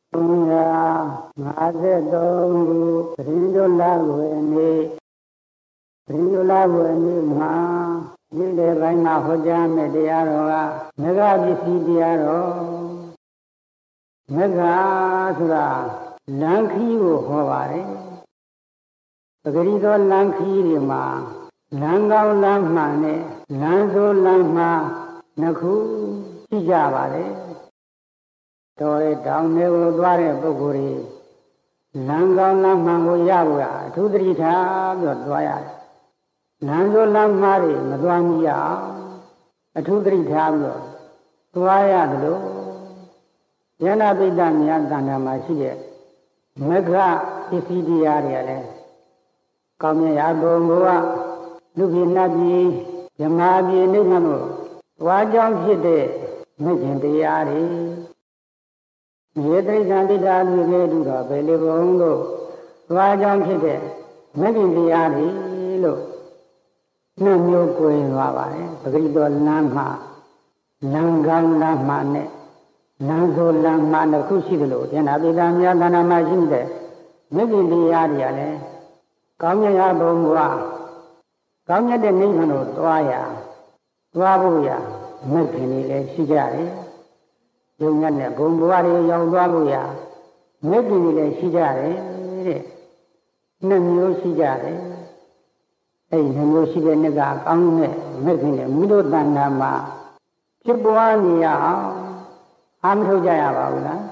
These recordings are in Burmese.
353ခုပရိညုလဝေနေပရိညုလဝေနေမှာဒီလေပိုင်းမှာဟောကြားမယ့်တရားတော်ကမဂ္ဂပစ္စည်းတရားတော်မဂ္ဂဆိုတာလမ်းခီးကိုဟောပါတယ်ပဂရိသောလမ်းခီးတွေမှာလမ်းကောင်းလမ်းမှန်နဲ့လမ်းဆိုးလမ်းမှားနှစ်ခုရှိကြပါလေတော်ရဲ့တောင်တွေကိုသွားတဲ့ပုဂ္ဂိုလ်တွေလမ်းကောင်းလမ်းမှန်ကိုရဖို့အထူးသတိထားပြီးတော့သွားရတယ်လမ်းဆိုးလမ်းမှားတွေမသွားမိရအောင်အထူးသတိထားပြီးတော့သွားရတယ်လို့ယန္နာပိဋကမြတ်တဏ္ဍာမှာရှိတဲ့မဂ္ဂပစ္စည်းတရားတွေကလည်းကောင်းမြတ်ရာဘုံဘဝလူပြည်နတ်ပြည်မြမာပြည်နိဗ္ဗာန်ကိုသွားကြောင်းဖြစ်တဲ့မဂ္ဂင်တရားတွေမြေတိဋ္ဌာတိဋ္ဌာမြေကဲတူတော့ဘယ်လိုဘုံတို့သွားကြောင်းဖြစ်တဲ့မဂ္ဂင်တရားတွေလို့နှမျိုးကိုယ်သွားပါတယ်ပဂရိတော်လမ်းမှာလမ်းကောင်းလမ်းမှနဲ့လမ်းဆိုလမ်းမှတစ်ခုရှိသလိုယန္တာပိဋကမြတ်တဏ္ဍာမှာရှိတဲ့မဂ္ဂင်တရားတွေကလည်းကောင်းမြတ်ရာဘုံဘဝကောင်းမြတ်တဲ့နိဗ္ဗာန်ကိုသွားဖို့ရမဂ္ဂင်တွေလည်းရှိကြတယ်ယုံညံ့တဲ့ဘုံဘဝတွေရောက်သွားဖို့ရမဂ္ဂင်တွေလည်းရှိကြတယ်တဲ့နှစ်မျိုးရှိကြတယ်အဲ့ဒီနှစ်မျိုးရှိတဲ့နှစ်ကကောင်းတဲ့မဂ္ဂင်တွေမိတို့တဏ္ဍာမှာဖြစ်ပွားနေရအောင်အားမထုတ်ကြရပါဘူးလား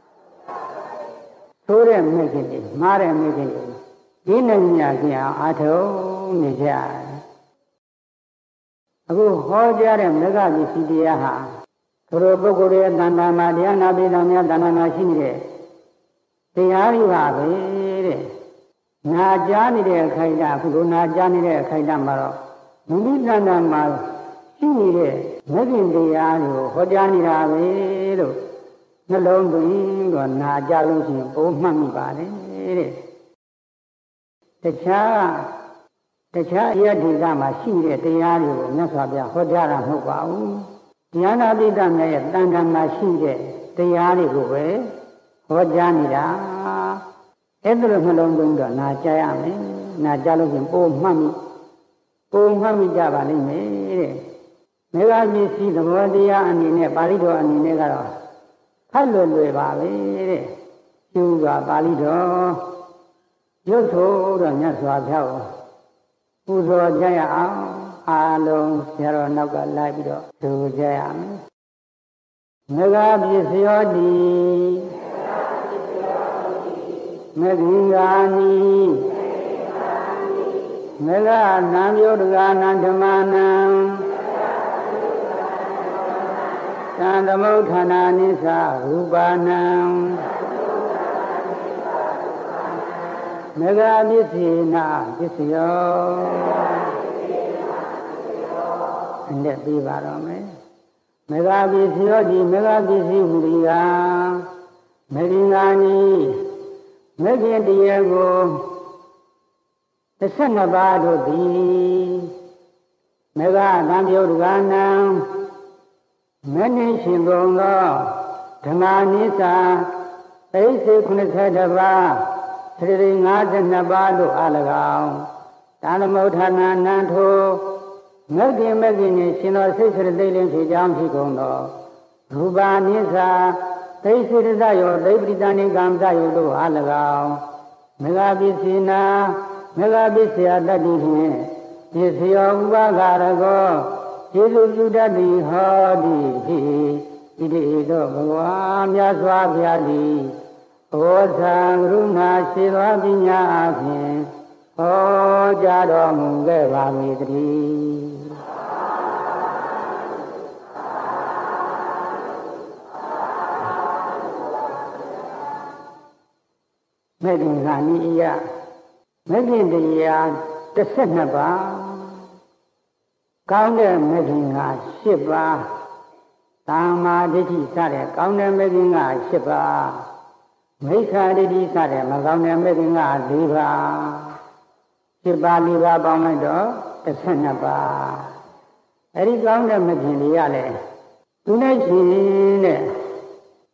သိုးတဲ့မဂ္ဂင်တွေမှားတဲ့မဂ္ဂင်တွေဒီနဲ့ညာကျင်အောင်အားထုတ်နေကြရတယ်အခုဟောကြားတဲ့မဂ္ဂပစ္စည်းတရားဟာသူတို့ပုဂ္ဂိုလ်ရဲ့တဏ္ဍာမှာတရားနာပိဋကများတဏ္ဍာမှာရှိနေတဲ့တရားတွေပါပဲတဲ့နာကြားနေတဲ့အခိုက်အတန့်အခုလိုနာကြားနေတဲ့အခိုက်အတန့်မှာတော့မူလိတဏ္ဍာမှာရှိနေတဲ့မဂ္ဂင်တရားတွေကိုဟောကြားနေတာပဲလို့နှလုံးသွင်းတော့နာကြားလို့ရှိရင်ပိုမှတ်မိပါလေတဲ့တခြားအရာဒေသမှာရှိတဲ့တရားတွေကိုမြတ်စွာဘုရားဟောကြားတာမဟုတ်ပါဘူးဉာဏပိဋကမြတ်ရဲ့တန်ခါမှာရှိတဲ့တရားတွေကိုပဲဟောကြားနေတာအဲ့ဒါလိုနှလုံးသွင်းတော့နာကြားရမယ်နာကြားလို့ရှိရင်ပိုမှတ်မိကြပါလိမ့်မယ်တဲ့မေဃပစ္စည်းသဘောတရားအနေနဲ့ပါဠိတော်အနေနဲ့ကတော့ဖတ်လွယ်ပါပဲတဲ့ကျူကပါဠိတော်ရုပ်ဆိုတော့မြတ်စွာဘုရားကိုပူဇော်ကြရအောင်အားလုံးဆရာတော်နောက်ကလိုက်ပြီးတော့သူကြရမယ်မေဃပစ္စယောတိမေဂိဂာနိမေဃနံယောတကနံဓမ္မနံသံသမုဋ္ဌာနာနိသရူပနံမေဃပစ္စေနာပစ္စယောအဲ့ပြီးပါတော့မယ်မေဃပစ္စယောဒီမေဃပစ္စည်းဟူသည်ကမေဂိငါနိမေဂင်တရားကို12ပါးတို့သည်မေဃသံယုတ်ကနံမနိရှင်ကုန်သောဓမ္မနိစ္စသိစေ82ပါးသတိ52ပါးတို့အား၎င်းတဏ္ဍမုဋ္ဌာနာနံထိုမဂ္ဂင်နှင့်ရှင်တော်စိတ်စရသိလင်းဖြစ်ကြောင်းဖြစ်ကုန်သောရူပနိစ္စသိစေတသယောသိပရိသနိကံသယောတို့အား၎င်းမေဃပစ္စေနာမေဃပစ္စယတတ္တိဖြင့်ပစ္စယောဥပဂါရကောယေစုပြုတတ်သည်ဟောသည်ဖြစ်ဣတိသောဘဂဝါမြတ်စွာဘုရားသည်ဘောဇံကရုဏာရှိသောပညာအဖြင့်ဟောကြားတော်မူခဲ့ပါမည်တည်းမေတ္တာနိယမေတ္တာတရား12ပါးကောင်းတဲ့မေတ္တာ10ပါးသမ္မာဒိဋ္ဌိစတဲ့ကောင်းတဲ့မေတ္တာ10ပါးမိစ္ဆာဒိဋ္ဌိစတဲ့မကောင်းတဲ့မေတ္တာ4ပါး10ပါး4ပါးပေါင်းလိုက်တော့12ပါးအဲ့ဒီကောင်းတဲ့မေတ္တာတွေကလည်းသူနဲ့ရှင်တဲ့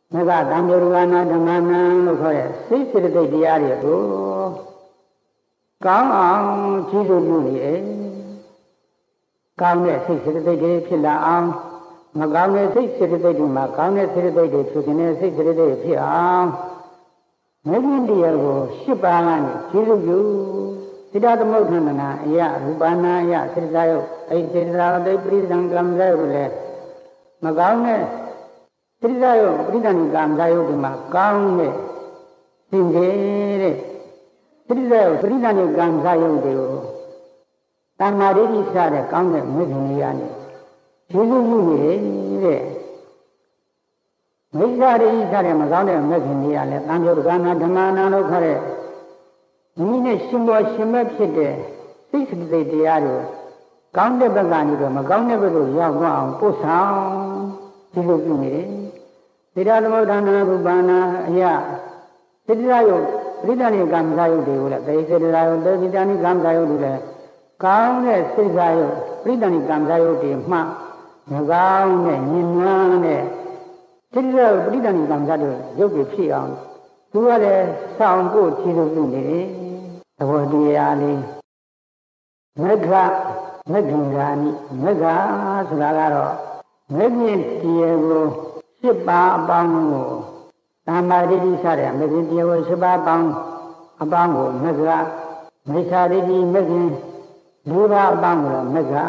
မကတံယောဂနာဓမ္မနာလို့ခေါ်တဲ့စိတ်စေတသိက်တရားတွေကိုကောင်းအောင်ကြီးစိုးပြုနေတယ်ကောင်းတဲ့စိတ်စေတသိက်တွေဖြစ်လာအောင်မကောင်းတဲ့စိတ်စေတသိက်တွေမှာကောင်းတဲ့စေတသိက်တွေဖြစ်နေတဲ့စိတ်စေတသိက်တွေဖြစ်အောင်မဂ္ဂင်တရားကို၈ပါးကနေကြီးစိုးပြုသီလသမုဋ္ဌာနာအယရူပနာယစေတသာယုတ်အဲ့စေတသာယုတ်ပရိသံကံဇာယုတ်လည်းမကောင်းတဲ့စေတသာယုတ်ပရိသံကံဇာယုတ်ဒီမှာကောင်းတဲ့သင်္ကေတဲ့စေတသာယုတ်ပရိသံကံဇာယုတ်တွေကိုတဏ္ဍာဒိဋ္ဌိစတဲ့ကောင်းတဲ့မဂ္ဂင်တွေကနေကျေစုပြုနေတဲ့မိစ္ဆာဒိဋ္ဌိစတဲ့မကောင်းတဲ့မဂ္ဂင်တွေကလည်းတံယောဂနာဓမ္မနာလို့ခေါ်တဲ့မိမိနဲ့ရှင်ဘောရှင်မဲ့ဖြစ်တဲ့စိတ်စတိတရားတွေကောင်းတဲ့ဘက်ကနေတော့မကောင်းတဲ့ဘက်ကိုရောက်သွားအောင်ပို့ဆောင်ဒီလိုပြုနေတယ်။သီလသမုဋ္ဌာနာရူပနာအယစေတသာယုတ်ပရိသဏိကံဇာယုတ်တွေကိုလည်းတေစေတသာယုတ်တေပိတဏိကံဇာယုတ်တွေလည်းကောင်းတဲ့စိတ်ဇာယုတ်ပရိသဏိကံဇာယုတ်တွေမှမကောင်းတဲ့ညင်နွမ်းတဲ့စေတသာယုတ်ပရိသဏိကံဇာတွေရုပ်တွေဖြစ်အောင်သူကလည်းဆောင်ဖို့ခြေလိုပြုနေတယ်သဘောတရားလေးမဂ္ဂမဂ္ဂင်္ဂာနိမဂ္ဂဆိုတာကတော့မဂ္ဂင်တရားကို၈ပါးအပေါင်းကိုတမ္မာဒိဋ္ဌိစတဲ့မဂ္ဂင်တရားကို၈ပါးအပေါင်းကိုမဂ္ဂမိစ္ဆာဒိဋ္ဌိမဂ္ဂင်၄ပါးအပေါင်းကိုမဂ္ဂ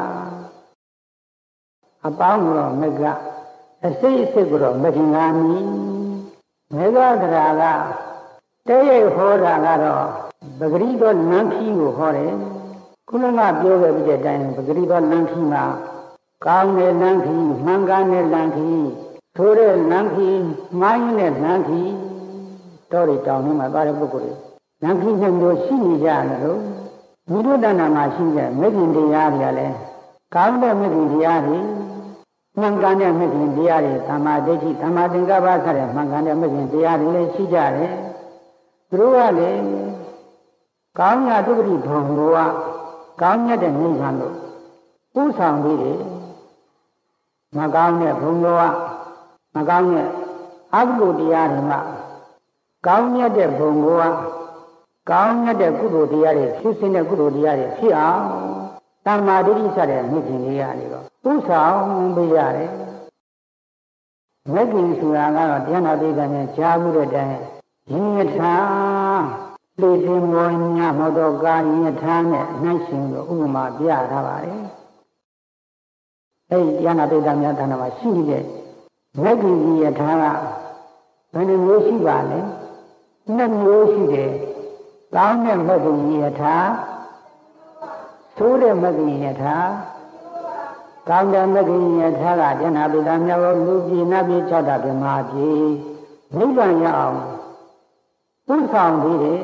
အပေါင်းကိုမဂ္ဂအစိတ်အစစ်ကိုမဂ္ဂင်္ဂာနိမဂ္ဂတရားကတည့်ရဟောတာကတော့ပဂရိတော်လမ်းခီးကိုဟောတယ်ခုနကပြောခဲ့ပြီးတဲ့အတိုင်းပဂရိတော်လမ်းခီးမှာကောင်းတဲ့လမ်းခီးမှန်ကန်တဲ့လမ်းခီးထိုးတဲ့လမ်းခီးမိုင်းတဲ့လမ်းခီးတော်ရီတောင်ထဲမှာသွားတဲ့ပုဂ္ဂိုလ်တွေလမ်းခီးနှစ်မျိုးရှိနေကြတယ်လို့မိတို့တဏ္ဍာမှာရှိတဲ့မဂ္ဂင်တရားတွေကလည်းကောင်းတဲ့မဂ္ဂင်တရားတွေမှန်ကန်တဲ့မဂ္ဂင်တရားတွေသမာဓိဋ္ဌိသမာသင်္ကပ္ပဆိုတဲ့မှန်ကန်တဲ့မဂ္ဂင်တရားတွေလည်းရှိကြတယ်သူတို့ကလည်းကောင်းရာဒုက္ခဘုံဘဝကောင်းမြတ်တဲ့နိဗ္ဗာန်ကိုဥဆောင်ပြီးတယ်မကောင်းတဲ့ဘုံဘဝမကောင်းတဲ့အကုသိုလ်တရားတွေမှာကောင်းမြတ်တဲ့ဘုံဘဝကောင်းမြတ်တဲ့ကုသိုလ်တရားတွေဖြစ်စဉ်တဲ့ကုသိုလ်တရားတွေဖြစ်အောင်တမ္မာဒိဋ္ဌိစတဲ့မြင့်ခြင်းတွေကနေတော့ဥဆောင်ပေးရတယ်မဂ္ဂင်ဆိုတာကတော့တရားနာပိဋကနဲ့ကြားမှုတဲ့အတိုင်းယဉ်ယထာလေတင်မောညမောတော့ကာယဉ်ထာနဲ့အနှံ့ရှင်ကိုဥပမာပြထားပါတယ်အဲဒီတရားနာပိဋကများဌာနမှာရှိနေတဲ့မဂ္ဂင်ယထာကဘယ်နှမျိုးရှိပါလဲနှစ်မျိုးရှိတယ်ကောင်းတဲ့မဂ္ဂင်ယထာဆိုးတဲ့မဂ္ဂင်ယထာကောင်းတဲ့မဂ္ဂင်ယထာကတရားနာပိဋကများကိုလူပြည်နတ်ပြည်၆ဓာတ်ပြမာပြည်နိဗ္ဗာန်ရအောင်ဥဆောင်ပြီးတယ်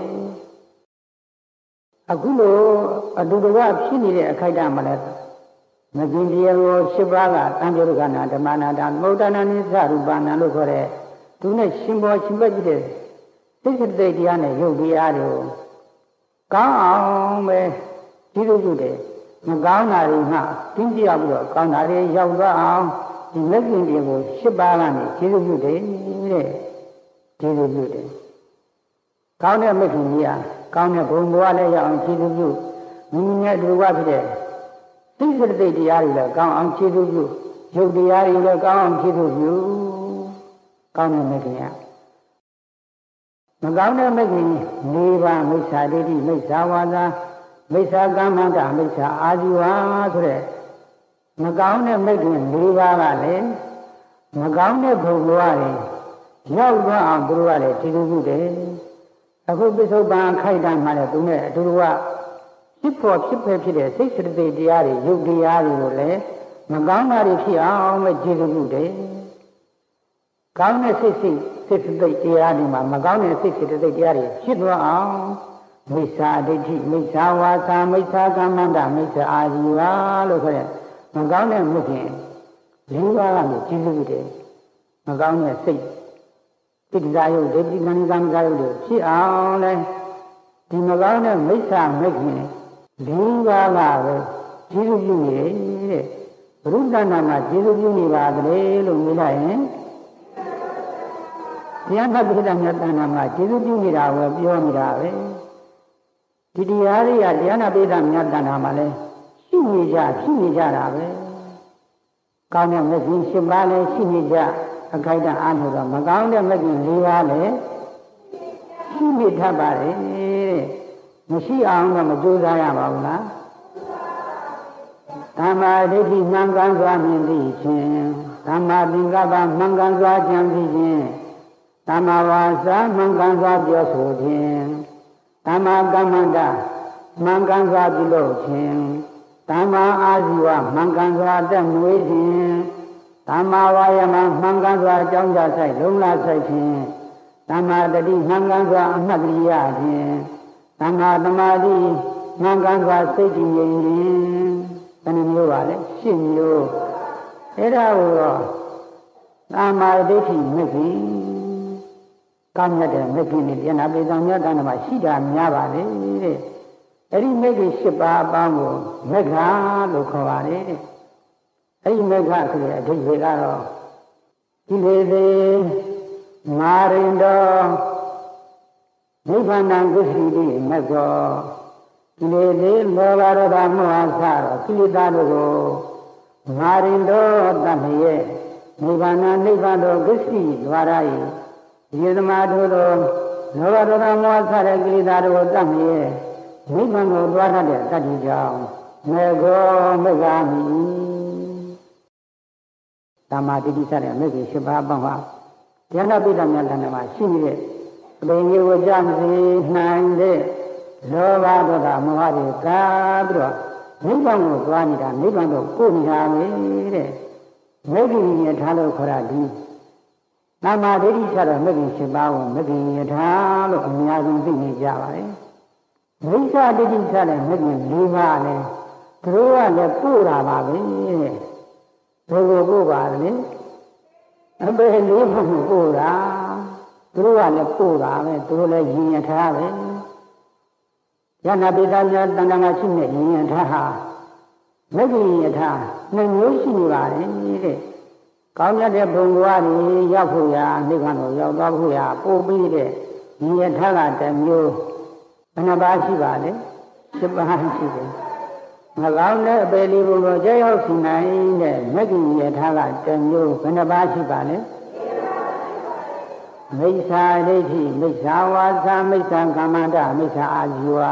အခုလိုအတူတကွဖြစ်နေတဲ့အခိုက်အတန့်မှာလည်းမဂ္ဂင်တရားကို၈ပါးကတံယောဂနာဓမ္မနာတမௌတနာနိသရူပနာလို့ခေါ်တဲ့သူနဲ့ရှင်ဘောရှင်ဘက်ကြီးတဲ့သိက္ခာတိတ်တရားနဲ့ယုတ်တရားတွေကိုကောင်းအောင်ပဲဒီလိုပြုတယ်မကောင်းတာတွေမှတင်းကြပ်ပြီးတော့ကောင်းတာတွေရောက်သွားအောင်ဒီမဂ္ဂင်တရားကို၈ပါးကနေကျေစုပြုတယ်တဲ့ကျေစုပြုတယ်ကောင်းတဲ့မဂ္ဂင်ကြီးဟာကောင်းတဲ့ဘုံဘဝလည်းရအောင်ခြေစုပ်ပြုမိမိနဲ့တူဝဖြစ်တဲ့သိစရတိတ်တရားတွေလည်းကောင်းအောင်ခြေစုပ်ပြုရုပ်တရားတွေလည်းကောင်းအောင်ခြေစုပ်ပြုကောင်းတဲ့မဂ္ဂင်ကမကောင်းတဲ့မဂ္ဂင်၄ပါးမိစ္ဆာဒိဋ္ဌိမိစ္ဆာဝါစာမိစ္ဆာကမ္မန္တမိစ္ဆာအာဇီဝဆိုတဲ့မကောင်းတဲ့မဂ္ဂင်၄ပါးကလည်းမကောင်းတဲ့ဘုံဘဝတွေရောက်သွားအောင်သူတို့ကလည်းခြေစုပ်ပြုတယ်အခုပစ္စုပန်ခိုက်တမ်းမှလည်းသူနဲ့အတူတူကဖြစ်ပေါ်ဖြစ်ဖက်ဖြစ်တဲ့စိတ်စရတိတရားတွေယုတ်တရားတွေကိုလည်းမကောင်းတာတွေဖြစ်အောင်ပဲကျေစုပြုတယ်။ကောင်းတဲ့စိတ်စတိတရားတွေမှာမကောင်းတဲ့စိတ်စတိတရားတွေဖြစ်သွားအောင်မိစ္ဆာဒိဋ္ဌိမိစ္ဆာဝါစာမိစ္ဆာကမ္မန္တမိစ္ဆာအာဇီဝလို့ခေါ်တဲ့မကောင်းတဲ့မှုဖြင့်၄ပါးကနေကျေစုပြုတယ်။မကောင်းတဲ့စိတ်တိတ္တရာယုတ်ဒေတိကံကံဇာယုတ်တွေဖြစ်အောင်လဲဒီမကောင်းတဲ့မိစ္ဆာမဂ္ဂင်၄ပါးကပဲကျေစုပြုနေတယ်တဲ့ဘုရုတ္တနာမှာကျေစုပြုနေပါသလဲလို့မြင်လိုက်ရင်တရားနာပိဋကမြတ်တဏ္ဍာမှာကျေစုပြုနေတာကိုပြောနေတာပဲဒီတရားတွေကတရားနာပိဋကမြတ်တဏ္ဍာမှာလဲရှိနေကြတာပဲကောင်းတဲ့မဂ္ဂင်၈ပါးလည်းရှိနေကြအခိုက်အတန့်အားထုတ်တော့မကောင်းတဲ့မဂ္ဂင်၄ပါးလည်းရှိနေတတ်ပါတယ်တဲ့မရှိအောင်တော့မကြိုးစားရပါဘူးလားသမ္မာဒိဋ္ဌိမှန်ကန်စွာမြင်သိခြင်းသမ္မာသင်္ကပ္ပမှန်ကန်စွာကြံသိခြင်းသမ္မာဝါစာမှန်ကန်စွာပြောဆိုခြင်းသမ္မာကမ္မန္တမှန်ကန်စွာပြုလုပ်ခြင်းသမ္မာအာဇီဝမှန်ကန်စွာတက်မွေးခြင်းသမ္မာဝါယမမှန်ကန်စွာအကြောင်းကြဆိုင်လုံလဆိုင်ခြင်းသမ္မာတတိမှန်ကန်စွာအမှတ်တရခြင်းသမ္မာသမာဓိမှန်ကန်စွာစိတ်ကြည်ငြိမ်ခြင်းဘယ်နှမျိုးပါလဲ၈မျိုးအဲ့ဒါကိုတော့သမ္မာဒိဋ္ဌိမဂ္ဂင်ကောင်းမြတ်တဲ့မဂ္ဂင်နဲ့တရားနာပိဋကမြတ်တဏ္ဍာမှာရှိတာများပါလေတဲ့အဲ့ဒီမဂ္ဂင်၈ပါးအပေါင်းကိုမဂ္ဂလို့ခေါ်ပါတယ်တဲ့အဲ့ဒီမဂ္ဂဆိုတဲ့အဓိပ္ပာယ်ကတော့ကိလေသေမာရိန္ဒောနိဗ္ဗာန်ကုသိတိမဂ္ဂောကိလေသေလောဘဒေါသမောဟစသောကိလေသာတို့ကိုမာရိန္ဒောတတ်မြဲနိဗ္ဗာန်တို့ကုသိဒွါရ၏ယေသမာတို့သောလောဘဒေါသမောဟစတဲ့ကိလေသာတို့ကိုတတ်မြဲနိဗ္ဗာန်ကိုသွားတတ်တဲ့တတ္တိကြောင့်မေဃောမဂ္ဂာမိသမ္မာဒိဋ္ဌိစတဲ့မဂ္ဂင်၈ပါးအပေါင်းဟာတရားနာပိဋကမြတ်တဏ္ဍာမှာရှိနေတဲ့အပင်ကြီးကိုကြားမစေနိုင်တဲ့လောဘဒေါသမောဟတွေကားပြီးတော့နိဗ္ဗာန်ကိုသွားနေတာနိဗ္ဗာန်ကိုကိုယ်နေတာပဲတဲ့မဂ္ဂင်ယထာလို့ခေါ်တာဒီသမ္မာဒိဋ္ဌိစတဲ့မဂ္ဂင်၈ပါးကိုမဂ္ဂင်ယထာလို့အများဆုံးသိနေကြပါတယ်မိစ္ဆာဒိဋ္ဌိစတဲ့မဂ္ဂင်၄ပါးလည်းသူတို့ကလည်းပို့တာပါပဲတဲ့ဘယ်လိုပို့ပါလဲအပေလေးဖို့ပို့တာသူတို့ကလည်းပို့တာပဲသူတို့လည်းရင်ရထားပဲယန္နာပိဋကမြတ်တဏ္ဍာမှာရှိနေရင်ရထားဟာမဂ္ဂင်ယထာနှစ်မျိုးရှိနေပါတယ်တဲ့ကောင်းတဲ့ဘုံဘဝတွေရောက်ဖို့ရာနိဗ္ဗာန်ကိုရောက်သွားဖို့ရာပို့ပြီးတဲ့ရင်ရထားကတစ်မျိုးဘယ်နှပါးရှိပါလဲ၈ပါးရှိတယ်မကောင်းတဲ့အပေလေးဘုံကိုကြောက်ရောက်စီနိုင်တဲ့မဂ္ဂင်ယထာကတစ်မျိုးဘယ်နှပါးရှိပါလဲမိစ္ဆာဒိဋ္ဌိမိစ္ဆာဝါစာမိစ္ဆာကမ္မန္တမိစ္ဆာအာဇီဝ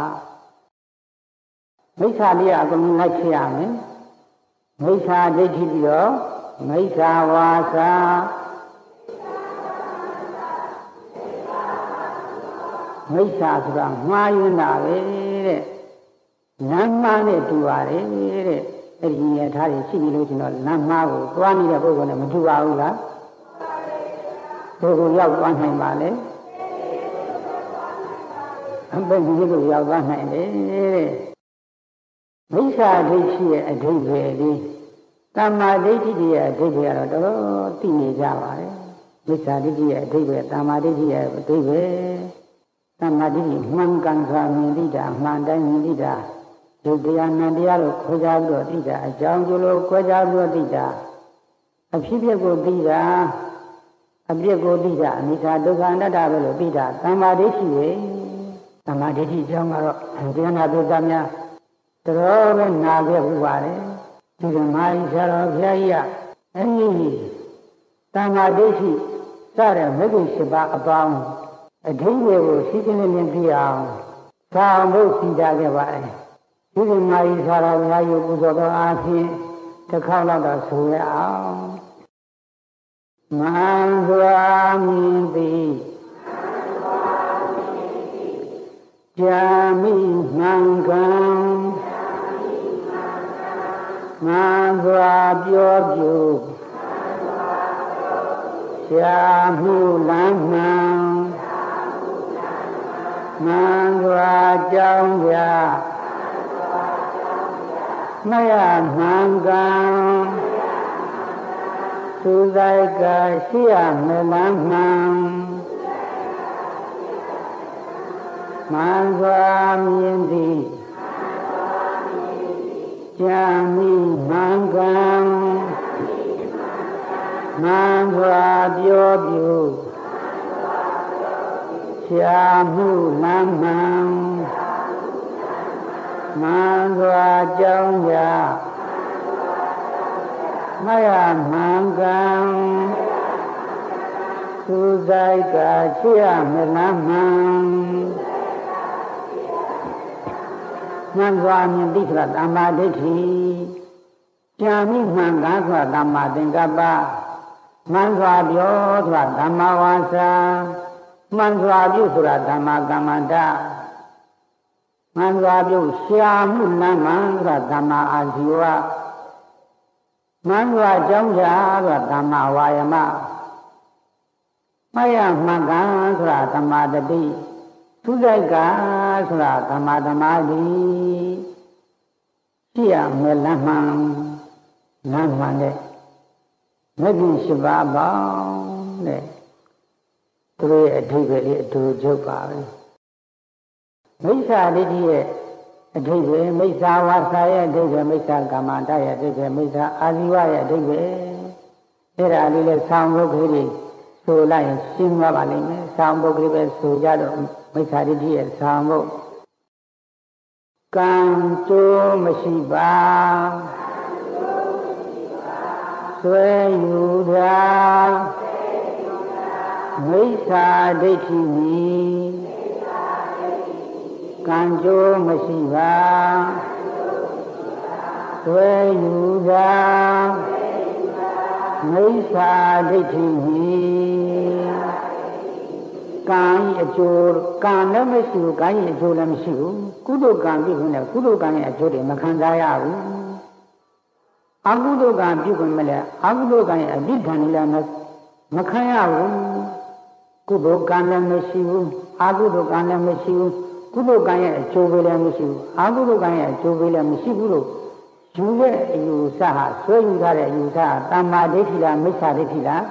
မိစ္ဆာလေးအကုန်လိုက်ချရမယ်မိစ္ဆာဒိဋ္ဌိပြီးတော့မိစ္ဆာဝါစာမိစ္ဆာဆိုတာမှားယွင်းတာပဲတဲ့လမ်းမှားနဲ့တူပါတယ်တဲ့အဲ့ဒီရထားတွေရှိနေလို့ရှင်တော့လမ်းမှားကိုသွားနေတဲ့ပုဂ္ဂိုလ်နဲ့မတူပါဘူးလားဘယ်ကိုရောက်သွားနိုင်ပါလဲအပ္ပဒီကိုရောက်သွားနိုင်တယ်တဲ့မိစ္ဆာဒိဋ္ဌိရဲ့အဓိပ္ပာယ်လေးသမ္မာဒိဋ္ဌိရဲ့အဓိပ္ပာယ်ကတော့တော်တော်သိနေကြပါတယ်မိစ္ဆာဒိဋ္ဌိရဲ့အဓိပ္ပာယ်သမ္မာဒိဋ္ဌိရဲ့အဓိပ္ပာယ်သမ္မာဒိဋ္ဌိမှန်ကန်စွာမြင်သိတာမှန်တိုင်းမြင်သိတာဒုတရားနံတရားကိုခွဲခြားပြီးတော့သိတာအကြောင်းကျလို့ခွဲခြားပြီးတော့သိတာအဖြစ်ဖြစ်ကိုသိတာအပြစ်ကိုသိတာအနိစ္စဒုက္ခအနတ္တပဲလို့သိတာသမ္မာဒိဋ္ဌိပဲသမ္မာဒိဋ္ဌိအကြောင်းကတော့တရားနာပိဋကများတော်ပဲနာခဲ့ဥပါတယ်ဒီကမာရီဆရာတော်ဘုရားကြီးကအဲဒီသမ္မာဒိဋ္ဌိစတဲ့မဂ္ဂင်၈ပါးအပေါင်းအဓိပ္ပာယ်ကိုရှင်းရှင်းလင်းလင်းသိအောင်သာဖို့စီတာခဲ့ပါတယ်ဒီကမာရီဆရာတော်ဘုရားကြီးပူဇော်တော်အားဖြင့်တစ်ခေါက်တော့ဆိုရအောင်မန္စွာမြင်သည်ဂျာမိမှန်ကန်မန္စွာပြောပြရှာမှုလမ်းမှန်မန္စွာကြောင်းပြမရမှန်ကန်သူတိုက်ကရှိရမလမ်းမှန်မန္စွာမြင်သည်ကြံမိမှန်ကန်မန္စွာပြောပြရှာမှုလမ်းမှန်မှန်စွာကြောင်းရာမယမှန်ကံသူဆိုင်ကချေရမလမ်းမှန်မှန်စွာမြင်သိဆိုတာသမ္မာဒိဋ္ဌိကြံမိမှန်ကားဆိုတာသမ္မာသင်္ကပ္ပမှန်စွာပြောဆိုတာသမ္မာဝါစာမှန်စွာပြုဆိုတာသမ္မာကမ္မန္တမှန်စွာပြုရှာမှုလမ်းမှန်ဆိုတာသမ္မာအာဇီဝမှန်စွာကြောင်းရာဆိုတာသမ္မာဝါယမမယမှန်ကန်ဆိုတာသမ္မာတတိသူဆိုင်ကဆိုတာသမ္မာသမာဓိရှိရမယ်လမ်းမှန်နဲ့မဂ္ဂင်၈ပါးပေါင်းတဲ့သူတို့ရဲ့အဓိပ္ပာယ်လေးအတူချုပ်ပါပဲမိစ္ဆာဒိဋ္ဌိရဲ့အဓိပ္ပာယ်မိစ္ဆာဝါစာရဲ့အဓိပ္ပာယ်မိစ္ဆာကမ္မန္တရဲ့အဓိပ္ပာယ်မိစ္ဆာအာဇီဝရဲ့အဓိပ္ပာယ်အဲ့ဒါလေးလဲဆောင်းဘုတ်ကလေးဆိုလိုက်ရင်ရှင်းသွားပါလိမ့်မယ်ဆောင်းဘုတ်ကလေးပဲဆိုကြတော့မိစ္ဆာဒိဋ္ဌိရဲ့ဆောင်းဘုတ်ကံကြိုးမရှိပါဆွဲယူတာမိစ္ဆာဒိဋ္ဌိမီကံကြိုးမရှိပါဆွဲယူတာမိစ္ဆာဒိဋ္ဌိမီကံအကျိုးကံလည်းမရှိဘူးကံရဲ့အကျိုးလည်းမရှိဘူးကုသိုလ်ကံပြုခွင့်နဲ့ကုသိုလ်ကံရဲ့အကျိုးတွေမခံစားရဘူးအကုသိုလ်ကံပြုခွင့်မလဲအကုသိုလ်ကံရဲ့အပြစ်ဒဏ်လည်းမခံရဘူးကုသိုလ်ကံလည်းမရှိဘူးအကုသိုလ်ကံလည်းမရှိဘူးကုသိုလ်ကံရဲ့အကျိုးပေးလည်းမရှိဘူးအကုသိုလ်ကံရဲ့အကျိုးပေးလည်းမရှိဘူးလို့ယူတဲ့အယူဆဟာဆွဲယူထားတဲ့အယူဆဟာတမ္မာဒိဋ္ဌိလားမိစ္ဆာဒိဋ္ဌိလား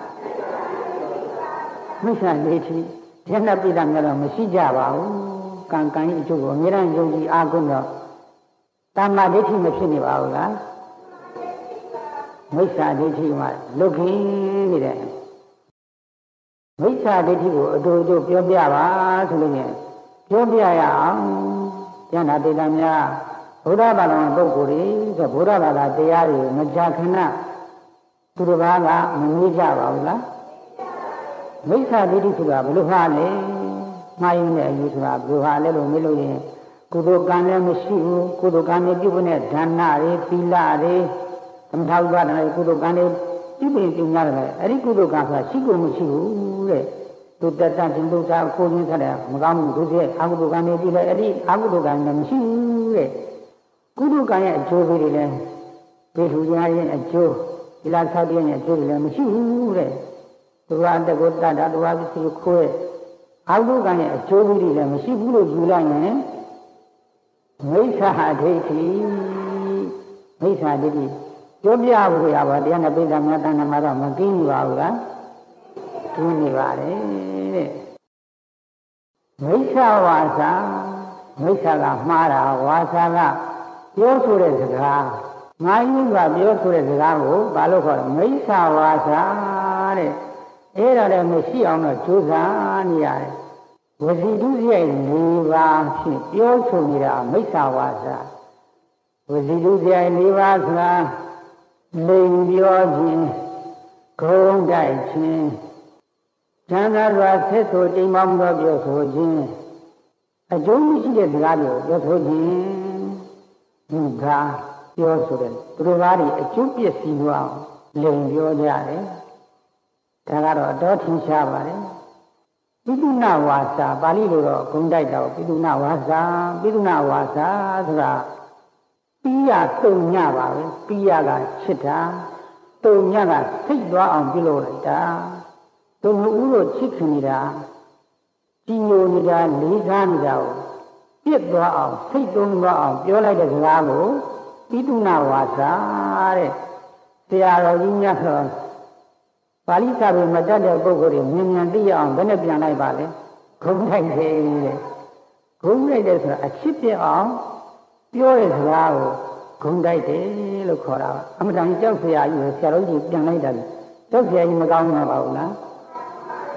မိစ္ဆာဒိဋ္ဌိဉာဏ်ပိဋကများတော့မရှိကြပါဘူးကံကံရဲ့အကျိုးကိုအမြဲတမ်းယုံကြည်အားကိုးတော့တမ္မာဒိဋ္ဌိမဖြစ်နေပါဘူးလားမိစ္ဆာဒိဋ္ဌိမှာလွတ်ခင်းနေတဲ့မိစ္ဆာဒိဋ္ဌိကိုအတူတူပြောပြပါဆိုလို့ရင်ပြောပြရအောင်ဉာဏ်ပိဋကများဘုရားဘာသာပုဂ္ဂိုလ်တွေဆိုဘုရားဘာသာတရားတွေမကြာခဏသူတစ်ပါးကမငြိကြပါဘူးလားမိစ္ဆာဒိဋ္ဌိဆိုတာဘယ်လိုဟာလဲမှားရင်းတဲ့အယူဆိုတာဘယ်လိုဟာလဲလို့မေးလို့ရင်ကုသိုလ်ကံလည်းမရှိဘူးကုသိုလ်ကံတွေပြုဖို့နဲ့ဒါနတွေသီလတွေသမထဥပဒနာတွေကုသိုလ်ကံတွေပြုပြင်ပြုများတယ်အဲ့ဒီကုသိုလ်ကံဆိုတာရှိကိုမရှိဘူးတဲ့သူတတတင်ဒုစာကိုရင်းဆက်တယ်မကောင်းဘူးသူရဲ့အကုသိုလ်ကံတွေပြုလဲအဲ့ဒီအကုသိုလ်ကံလည်းမရှိဘူးတဲ့ကုသိုလ်ကံရဲ့အကျိုးပေးတွေလည်းဒေထုရားရဲ့အကျိုးဒီလားဆောက်တဲ့ရဲ့အကျိုးတွေလည်းမရှိဘူးတဲ့သူကတကုတ္တတာသူကပစ္စည်းခိုးရဲ့အကုသိုလ်ကံရဲ့အကျိုးပေးတွေလည်းမရှိဘူးလို့ယူလိုက်ရင်မိစ္ဆာဒိဋ္ဌိမိစ္ဆာဒိဋ္ဌိပြောပြဖို့ရပါတရားနဲ့ပိဋကများတဏ္ဍမှာတော့မကင်းဘူးပါဘူးလားကျင်းနေပါလေတဲ့မိစ္ဆာဝါစာမိစ္ဆာကမှားတာဝါစာကပြောဆိုတဲ့စကားငါယူကပြောဆိုတဲ့စကားကိုဘာလို့ခေါ်လဲမိစ္ဆာဝါစာတဲ့အဲ့ဒါလည်းမရှိအောင်တော့ကြိုးစားနေရတယ်ဝစီတုစရိုက်၄ပါးဖြင့်ပြောဆိုနေတာမိစ္ဆာဝါစာဝစီတုစရိုက်၄ပါးဆိုတာလိန်ပြောခြင်းဂုံးတိုက်ခြင်းဉာဏ်သာစွာဆက်ဆိုတိမ်မောင်းသောပြောဆိုခြင်းအကျိုးမရှိတဲ့စကားတွေကိုပြောဆိုခြင်းဒီကပြောဆိုတဲ့သူတို့ဘာတွေအကျိုးပစ္စည်းလို့အောင်လိန်ပြောကြတယ်ဒါကတော့အတော်ထင်ရှားပါတယ်ပိသုဏဝါစာပါဠိလိုတော့ဂုံးတိုက်တော့ပိသုဏဝါစာပိသုဏဝါစာဆိုတာပိယတုံညပါပဲပိယကချစ်တာတုံညကစိတ်သွားအောင်ပြုလုပ်လိုက်တာတုံဦးတို့ချစ်ခင်နေတာကြီးညိုနေတာလေးစားနေတာကိုပြစ်သွားအောင်စိတ်သုံးသွားအောင်ပြောလိုက်တဲ့စကားကိုပိသုဏဝါစာတဲ့ဆရာတော်ကြီးများဆိုပါဠိစာပေမတတ်တဲ့ပုဂ္ဂိုလ်တွေမြင်မြန်သိရအောင်ဘယ်နဲ့ပြန်လိုက်ပါလဲဂုံးတိုက်တယ်တဲ့ဂုံးတိုက်တယ်ဆိုတာအချစ်ပြအောင်ပြောတဲ့စကားကိုဂုံးတိုက်တယ်လို့ခေါ်တာပါအမှန်တန်ကြောက်စရာကြီးဆရာတော်ကြီးပြန်လိုက်တာကြောက်စရာကြီးမကောင်းမှာပါဘူးလား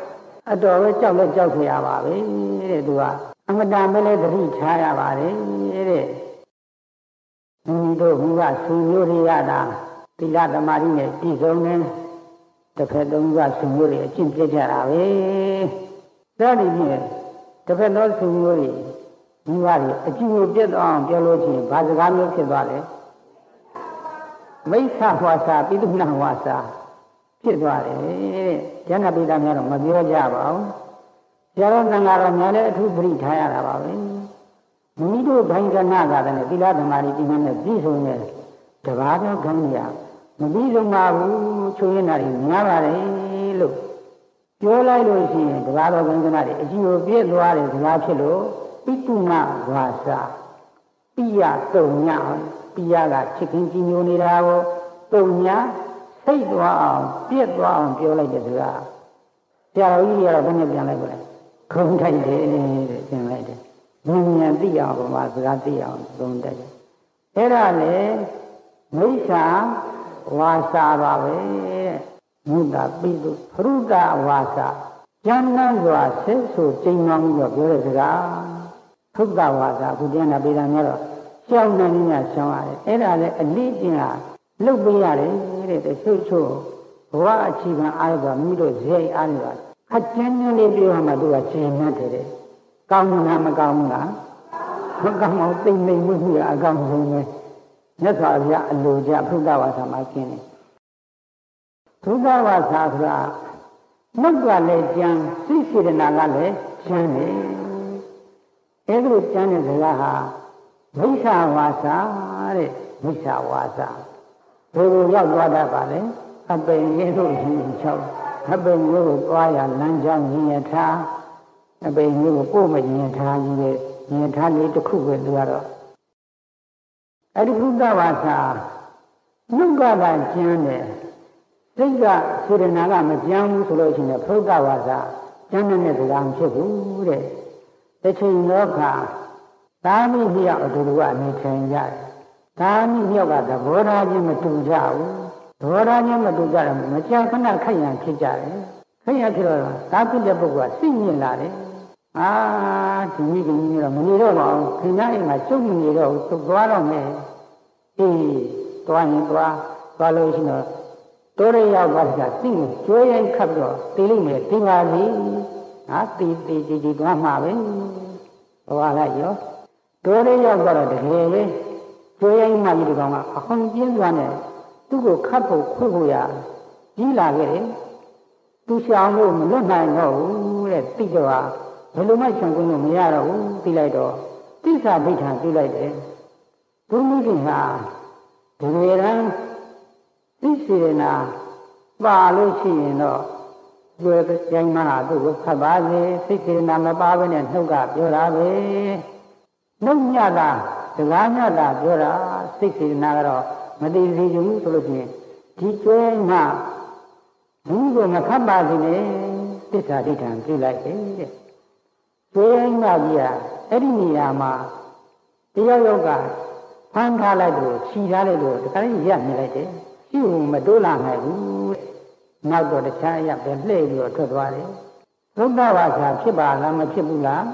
အတော်ပဲကြောက်လဲကြောက်เสียရပါပဲတဲ့သူကအမတန်ပဲလဲသတိထားရပါတယ်တဲ့မိမိတို့ဘုရားဆွေမျိုးတွေရတာသီလသမာဓိနဲ့ပြည့်စုံတယ်တစ်ဖက်သုံးကဆွေမျိုးတွေအကျင့်ပြကြတာပဲဒါဒီဖြင့်တစ်ဖက်သောဆွေမျိုးတွေမိဘတွေအကျင့်ကိုပြတ်အောင်ပြောလို့ချင်းဘာစကားမျိုးဖြစ်သွားလဲမိစ္ဆာဝါစာပိတုဏဝါစာဖြစ်သွားတယ်တဲ့ဉာဏပိဋကများတော့မပြောကြပါဘူးဆရာတော်သံဃာတော်များလည်းအထူးပရိထားရတာပါပဲမိမိတို့ဘိုင်းကနာကလည်းသီလဓမ္မတွေပြင်းနဲ့ပြည့်စုံတဲ့တပါးသောခေါင်းကြီးမပြီးဆုံးပါဘူးချိုးရင်းတာတွေများပါတယ်လို့ပြောလိုက်လို့ရှိရင်တပါးသောခေါင်းကနာတွေအကြည့်ကိုပြည့်သွားတယ်စကားဖြစ်လို့ပိတုဏဝါစာပိယတုံညပိယကချစ်ခင်ကြည်ညိုနေတာကိုတုံညစိတ်သွားအောင်ပြည့်သွားအောင်ပြောလိုက်တဲ့စကားဆရာတော်ကြီးကတော့ဘယ်နဲ့ပြန်လိုက်ပါလဲခုံထိုက်တယ်တဲ့ပြန်လိုက်တယ်ဉာဏ်သိအောင်ဘာမှစကားသိအောင်သုံးတတ်တယ်အဲ့ဒါလေမိစ္ဆာဝါစာပါပဲမုဒ္ဒပိတုဖရုဒဝါစာဉာဏ်နဲ့စွာဆက်ဆိုကျင်းအောင်ပြီးတော့ပြောတဲ့စကားဖုဒ္ဒဝါစာအခုပြန်လာပြည်တာများတော့ရှောင်းနေညရှောင်းရတယ်အဲ့ဒါလေအလေးကျင့်တာလုတ်ပေးရတယ်တဲ့ချို့ချို့ဘဝအခြေခံအားရပါမိမိတို့ဇေယျအားရပါခက်ကျန်းကျန်းလေးပြောမှသူကရှင်းနေတယ်ကောင်းလားမကောင်းဘူးလားမကောင်းအောင်သိမ့်မိတ်မှုကအကောင်းဆုံးပဲမြတ်စွာဘုရားအလိုကြဘုဒ္ဓဝါစာမှာကျင်းတယ်ဘုဒ္ဓဝါစာဆိုတာနှုတ်ကလည်းကျမ်းစိတ်စေတနာကလည်းကျမ်းတယ်အဲ့ဒီကျမ်းတဲ့စကားဟာမိစ္ဆာဝါစာတဲ့မိစ္ဆာဝါစာဘယ်လိုရောက်သွားတတ်ပါလဲအပင်ရလို့ရှိချောက်အပင်မျိုးကိုသွားရလမ်းကြောင်းရည်ထားအပင်မျိုးကိုကိုယ်မရင်ထားကြီးတဲ့ရင်ထားလေးတစ်ခုပဲသူကတော့အဲ့ဒီဘုဒ္ဓဝါစာနှုတ်ကပါကျမ်းတယ်စိတ်ကစေတနာကမကျမ်းဘူးဆိုလို့ရှိရင်ဘုဒ္ဓဝါစာကျမ်းတဲ့စကားမဖြစ်ဘူးတဲ့တစ်ချိန်လောကသာမိမြောက်အတူတူကနေထိုင်ကြတယ်သာမိမြောက်ကသဘောထားချင်းမတူကြဘူးသဘောထားချင်းမတူကြတယ်မကြာခဏခိုက်ရန်ဖြစ်ကြတယ်ခိုက်ရဖြစ်တော့သာဖြစ်တဲ့ပုဂ္ဂိုလ်ကစိတ်ညစ်လာတယ်ဒီမိခင်ကြီးတော့မနေတော့ပါဘူးခင်ဗျားအိမ်မှာကျုပ်မနေတော့ဘူးသူသွားတော့မယ်အေးသွားရင်သွားလို့ရှိတော့တိုးရရောက်သွားတာသိကျွေးရင်ခတ်တော့တေးလိုက်မယ်ဒီပါစီတီသွားမှာပဲဟောလိုက်ရောတိုးရရောက်တော့တကယ်ပဲကျွေးရင်မှဒီကောင်ကအခွန်ပြင်းသွားတယ်သူ့ကိုခတ်ဖို့ခွတ်ဖို့ရကြီးလာခဲ့တယ်သူရှောင်လို့မလွတ်နိုင်တော့ဘူးတဲ့တိတော့ဘယ်လိုမှရှောင်ခွင့်လို့မရတော့ဘူးသိလိုက်တော့တိစ္ဆာဒိဋ္ဌာပြုလိုက်တယ်ဘုမိခင်ဟာဒီရန်သိစေနာပါလို့ရှိရင်တော့ကျွယ်ကြိုင်မှသူ့ကိုခတ်ပါစေသိစေနာမပါဘဲနဲ့နှုတ်ကပြောတာပဲနှုတ်ညတာစကားညတာပြောတာသိစေနာကတော့မသိစေချင်ဘူးဆိုလို့ရှိရင်ဒီကျွဲမှဘူးကိုမခတ်ပါစေနဲ့သစ္စာဒိဋ္ဌံပြုလိုက်တယ်တဲ့ကျွဲမှကြီးကအဲ့ဒီနေရာမှာတယောက်ယောက်ကဖမ်းထားလိုက်လို့ခြိထားလိုက်လို့တခါလေးရပ်နေလိုက်တယ်ရှိဘူးမတိုးလာနိုင်ဘူးတဲ့နောက်တော့တခြားအရာပဲလှည့်ပြီးတော့ထွက်သွားတယ်ဘုဒ္ဓဝါစာဖြစ်ပါလားမဖြစ်ဘူးလား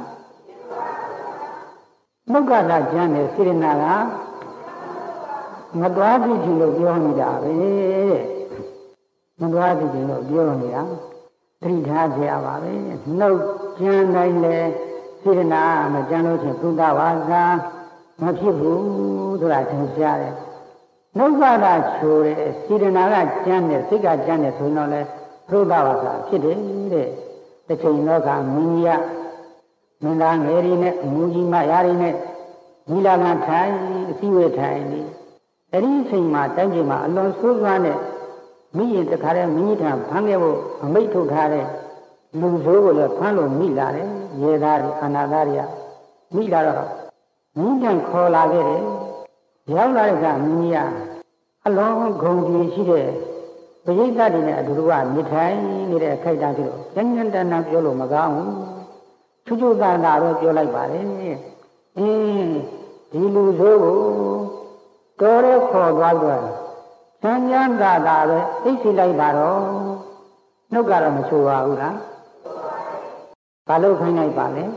မုက္ကတာကျမ်းနဲ့စေရနာကမသွားကြည့်ချင်လို့ပြောနေတာပဲတဲ့မသွားကြည့်ချင်လို့ပြောနေတာသတိထားကြရပါပဲနှုတ်ကျမ်းတိုင်းလေစေရနာမကျမ်းလို့ချင်းဘုဒ္ဓဝါစာမဖြစ်ဘူးဆိုတာသင်ကြားတယ်နှုတ်ကတာချိုးတယ်စေရနာကကျမ်းတယ်စိတ်ကကျမ်းတယ်ဆိုရင်တော့လေဘုဒ္ဓဝါစာဖြစ်တယ်တဲ့တစ်ချိန်လောကမင်းကြီးမင်းသားငယ်တွေနဲ့အမူကြီးမယားတွေနဲ့ဒီလာကထိုင်အစည်းဝေးထိုင်နေအဲ့ဒီအချိန်မှာတိုင်းပြည်မှာအလွန်ဆိုးစွားတဲ့မိရင်တခါတည်းမိကြီးထံဖမ်းခဲ့ဖို့အမိတ်ထုတ်ထားတဲ့လူဆိုးကိုလည်းဖမ်းလို့မိလာတယ်ရေသားတွေအနာသားတွေကမိလာတော့မိတန်ခေါ်လာခဲ့တယ်ရောက်လာတဲ့ကမိကြီးကအလွန်ဂုဏ်ကြီးရှိတဲ့ပရိသတ်တွေနဲ့အတူတူကနေထိုင်နေတဲ့အခိုက်အတန့်ကြီးတော့ဉာဏ်တဏ္ဍပြောလို့မကောင်းဘူးချွတ်သာသာတော့ပြောလိုက်ပါလေဒီလူဆိုးကိုတော်ရဲခေါ်သွားတော့ချမ်းချမ်းသာသာပဲအိတ်စီလိုက်ပါတော့နှုတ်ကတော့မချိုးပါဘူးလားဘာလို့ခိုင်းလိုက်ပါလဲ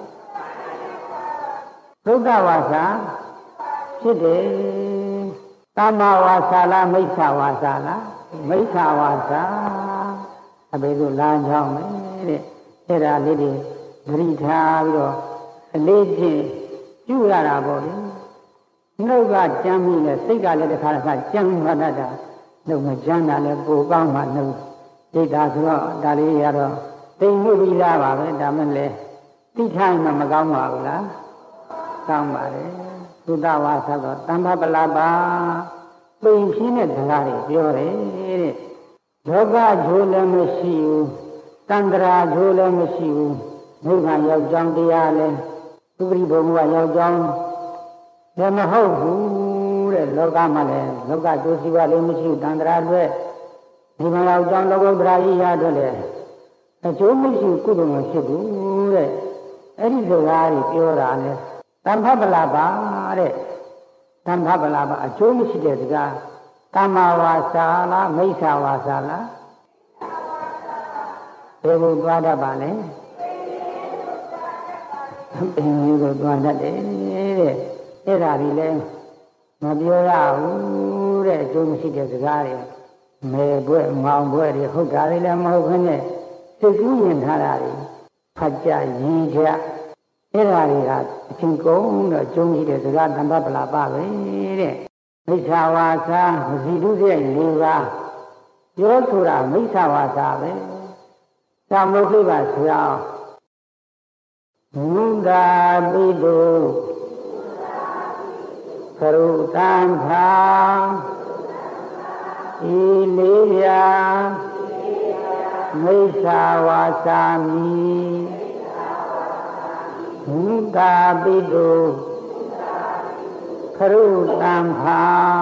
သုဒ္ဓဝါစာဖြစ်တယ်တမ္မာဝါစာလားမိစ္ဆာဝါစာလားမိစ္ဆာဝါစာအဘယ်လိုလမ်းကြောင်းလဲတဲ့အဲ့ဒါလေးတွေသတိထားပြီးတော့အလေးချင်းပြုရတာပေါ့လေနှုတ်ကကြမ်းပြီးလဲစိတ်ကလည်းတစ်ခါတစ်ခါကြမ်းမှတတ်တာနှုတ်မကြမ်းတာလည်းပိုကောင်းမှနှုတ်ဒိဋ္ဌာဆိုတော့ဒါလေးရတော့သိမှုပြီးသားပါပဲဒါမှလည်းသိထိုင်မှမကောင်းပါဘူးလားကောင်းပါတယ်သုဒ္ဓဝါစာတော့တမ္ပပလပါပိန်ဖြင်းတဲ့စကားတွေပြောတယ်တဲ့လောကဂျိုးလည်းမရှိဘူးတန္တရာဂျိုးလည်းမရှိဘူးနိဗ္ဗာန်ရောက်ကြောင်းတရားလည်းဥပရိဘုံကရောက်ကြောင်းလည်းမဟုတ်ဘူးတဲ့လောကမှာလည်းလောကကျိုးစီးပွားလည်းမရှိဘူးတန္တရာအတွက်နိဗ္ဗာန်ရောက်ကြောင်းလောကုတ္တရာကြီးရတော့လေအကျိုးမရှိကုသိုလ်မဖြစ်ဘူးတဲ့အဲ့ဒီစကားကြီးပြောတာလေတမ္ဖပလပါတဲ့တမ္ဖပလပါအကျိုးမရှိတဲ့စကားတမ္မာဝါစာလားမိစ္ဆာဝါစာလားဘယ်လိုသွားတတ်ပါလဲအင်းကြီးကိုသွားတတ်တယ်တဲ့အဲ့ဒါဒီလဲမပြောရဘူးတဲ့အကျိုးမရှိတဲ့စကားတွေမဲဘွဲ့မောင်ဘွဲ့တွေဟုတ်တာတွေလည်းမဟုတ်ခင်းနဲ့စိတ်ကူးရင်ထားတာတွေဖတ်ကြရည်ကြအဲ့ဒါတွေကအချင်းကုန်တော့ကျုံရှိတဲ့စကားတမ္ပပလာပပဲတဲ့မိစ္ဆာဝါစာမစီတုတဲ့၄ပါးပြောဆိုတာမိစ္ဆာဝါစာပဲသာမုခိပါဆရာမုဒ္ဒာပိတုခရုတံခာဤလေးရာမိစ္ဆာဝါစာမိမုဒ္ဒာပိတုခရုတံခာ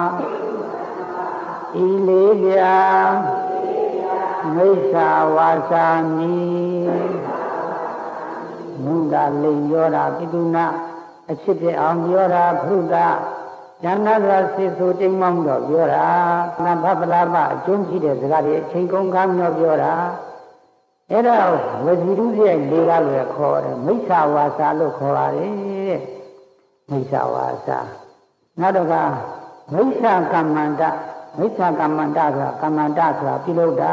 ဤလေးရာမိစ္ဆာဝါစာမိမုဒ္ဒလိန်ပြောတာပိတုနာအချစ်တဲ့အောင်ပြောတာဖုဒ္ဒဉာဏ်သာစေဆိုတိမ်မောင်းတော့ပြောတာသံဖပလာပအကျုံးရှိတဲ့စကားတွေအချိန်ကုန်ကားမျိုးပြောတာအဲ့ဒါဝစီတုရဲ့၄ပါးလို့ခေါ်တယ်မိစ္ဆာဝါစာလို့ခေါ်ပါတယ်တဲ့မိစ္ဆာဝါစာနောက်တော့ကမိစ္ဆာကမ္မန္တမိစ္ဆာကမ္မန္တဆိုတာကမ္မန္တဆိုတာပြုလုပ်တာ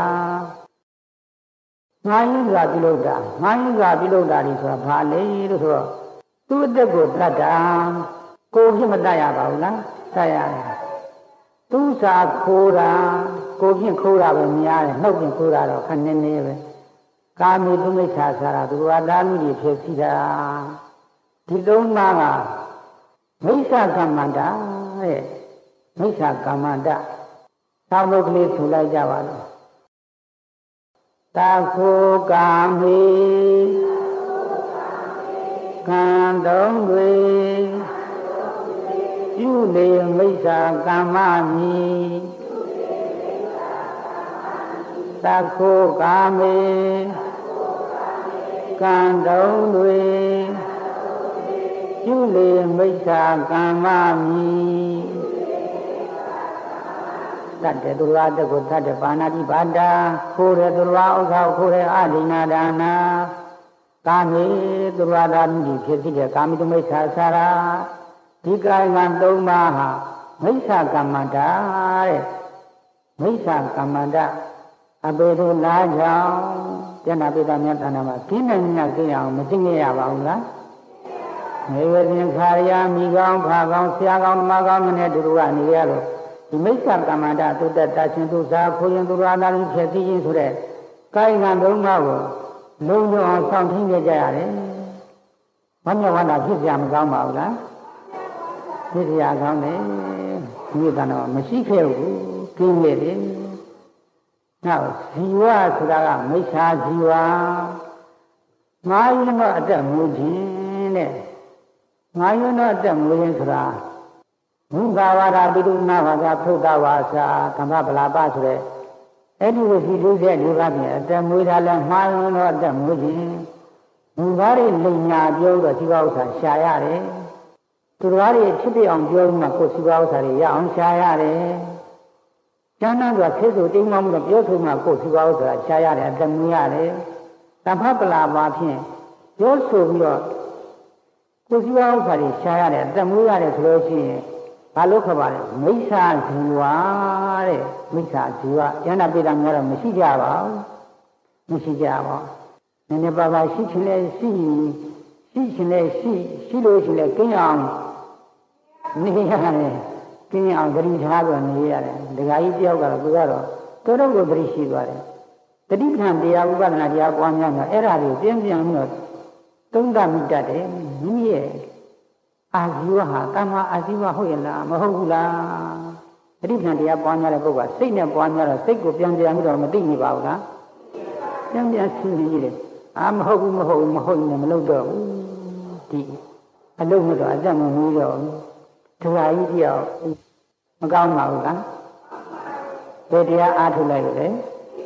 ငါးရင်းဆိုတာပြုလုပ်တာငါးရင်းဆိုတာပြုလုပ်တာဒီဆိုတာဘာလဲလို့ဆိုတော့သူ့အသက်ကိုတတ်တာကိုဖြင့်မတတ်ရပါဘူးလားတတ်ရတယ်သူစာခိုးတာကိုဖြင့်ခိုးတာပဲများတယ်နှုတ်ဖြင့်ခိုးတာတော့ခဏနေပဲကာမိတုမိစ္ဆာစာရာသူဝါဒမှုတွေဖြစ်စီတာဒီသုံးပါးကမိစ္ဆာကမ္မန္တတဲ့မိစ္ဆာကမ္မန္တသာမုတ်ကလေးထူလိုက်ကြပါလို့တာခိုကာမိကံသုံးတွေပြုလေမိစ္ဆာကမ္မမိသက္ခိုကာမေကံတော်တွေပြုလေမိစ္ဆာကမ္မမိတတ်တဲ့သူတော်တက်ကိုတတ်တဲ့ပါဏာတိပါဒာခိုးတဲ့သူတော်ဥစ္စာခိုးတဲ့အဒိနာဒါနာကာမေသူတော်ဓာတ်ကြီးဖြစ်တဲ့ကာမိတုမိစ္ဆာစာရာဒီကာယကံ၃ပါးဟာမိစ္ဆာကမ္မန္တာတဲ့မိစ္ဆာကမ္မန္တာအပေတို့လားကြောင့်ကျန်တာပိဋကမြတ်ဌာနမှာပြင်းနေညသိအောင်မသိရပါဘူးလားမေဝတင်ခါရယာမိကောင်းဖာကောင်းဆရာကောင်းဓမ္မကောင်းမနဲ့တူတူကနေရလို့ဒီမိစ္ဆာကမ္မန္တာတုတ္တတရှင်သူစာခိုးရင်သူရနာလူဖြစ်သိခြင်းဆိုတဲ့ကာယကံ၃ပါးကိုလုံးဝအောင်ဆောင်ထိန်ကြရတယ်။ဘာမြတ်ဝန္တာဖြစ်ကြမကောင်းပါဘူးလား။ဖြစ်ကြကောင်းတယ်။ဒီကတော့မရှိခဲ့ဘူး။ကျင်းနေတယ်။နောက်ဇီဝဆိုတာကမိစ္ဆာဇီဝ။ငါးရင်တော့အတက်မူခြင်းတဲ့။ငါးရင်တော့အတက်မူခြင်းဆိုတာဘုရားဝါဒပိတုနာဘာသာဖုဒ္ဓဝါစာကမ္မပလာပဆိုတဲ့အဲ့ဒီဝစီ၄၄ပါးပြင်အတက်မွေးတာလဲမှားရင်တော့အတက်မွေးခြင်းလူသားတွေလိမ်ညာပြောတော့စီပါဥစ္စာရှာရတယ်သူတော်တွေဖြစ်ပြအောင်ပြောမှကိုယ်စီပါဥစ္စာတွေရအောင်ရှာရတယ်ကျမ်းမ်းကဖြစ်ဆိုတိမ်မောင်းပြီးတော့ပြောဆိုမှကိုယ်စီပါဥစ္စာရှာရတယ်အတက်မွေးရတယ်တဖပလာပါဖြင့်ယပြောဆိုပြီးတော့ကိုယ်စီဝါဥစ္စာတွေရှားရတယ်အသက်မွေးရတယ်ဆိုလို့ရှိရင်ဘာလို့ခေါ်ပါလဲမိစ္ဆာဇီဝတဲ့မိစ္ဆာဇီဝယန္တာပိတံများတော့မရှိကြပါဘူးမရှိကြပါဘူးနည်းနည်းပါးပါးရှိချင်လဲရှိချင်လဲရှိလို့ရှိလဲကင်းအောင်နေရတယ်ကင်းအောင်ဂရိထားပြီးနေရတယ်ဒကာကြီးတယောက်ကတော့သူကတော့တော်တော်ကိုဂရိရှိသွားတယ်တတိပဌာန်တရားဥပဒနာတရားပွားများတော့အဲ့ဒါတွေပြင်းပြပြီးတော့သုံးသမိတတ်တယ်မိမိရဲ့အာဇီဝဟာတမ္မာအာဇီဝဟုတ်ရဲ့လားမဟုတ်ဘူးလားတတိပဌာန်တရားပွားများတဲ့ပုဂ္ဂိုလ်ကစိတ်နဲ့ပွားများတော့စိတ်ကိုပြန်ပြီးတော့မသိနေပါဘူးလားပြန်ရှင်းနေတယ်အာမဟုတ်ဘူးမဟုတ်နဲ့မလုပ်တော့ဘူးဒီအလုံးမတော့အသက်မမူးတော့ဒကာကြီးတယောက်မကောင်းပါဘူးလားဘယ်တရားအားထုတ်လိုက်လဲ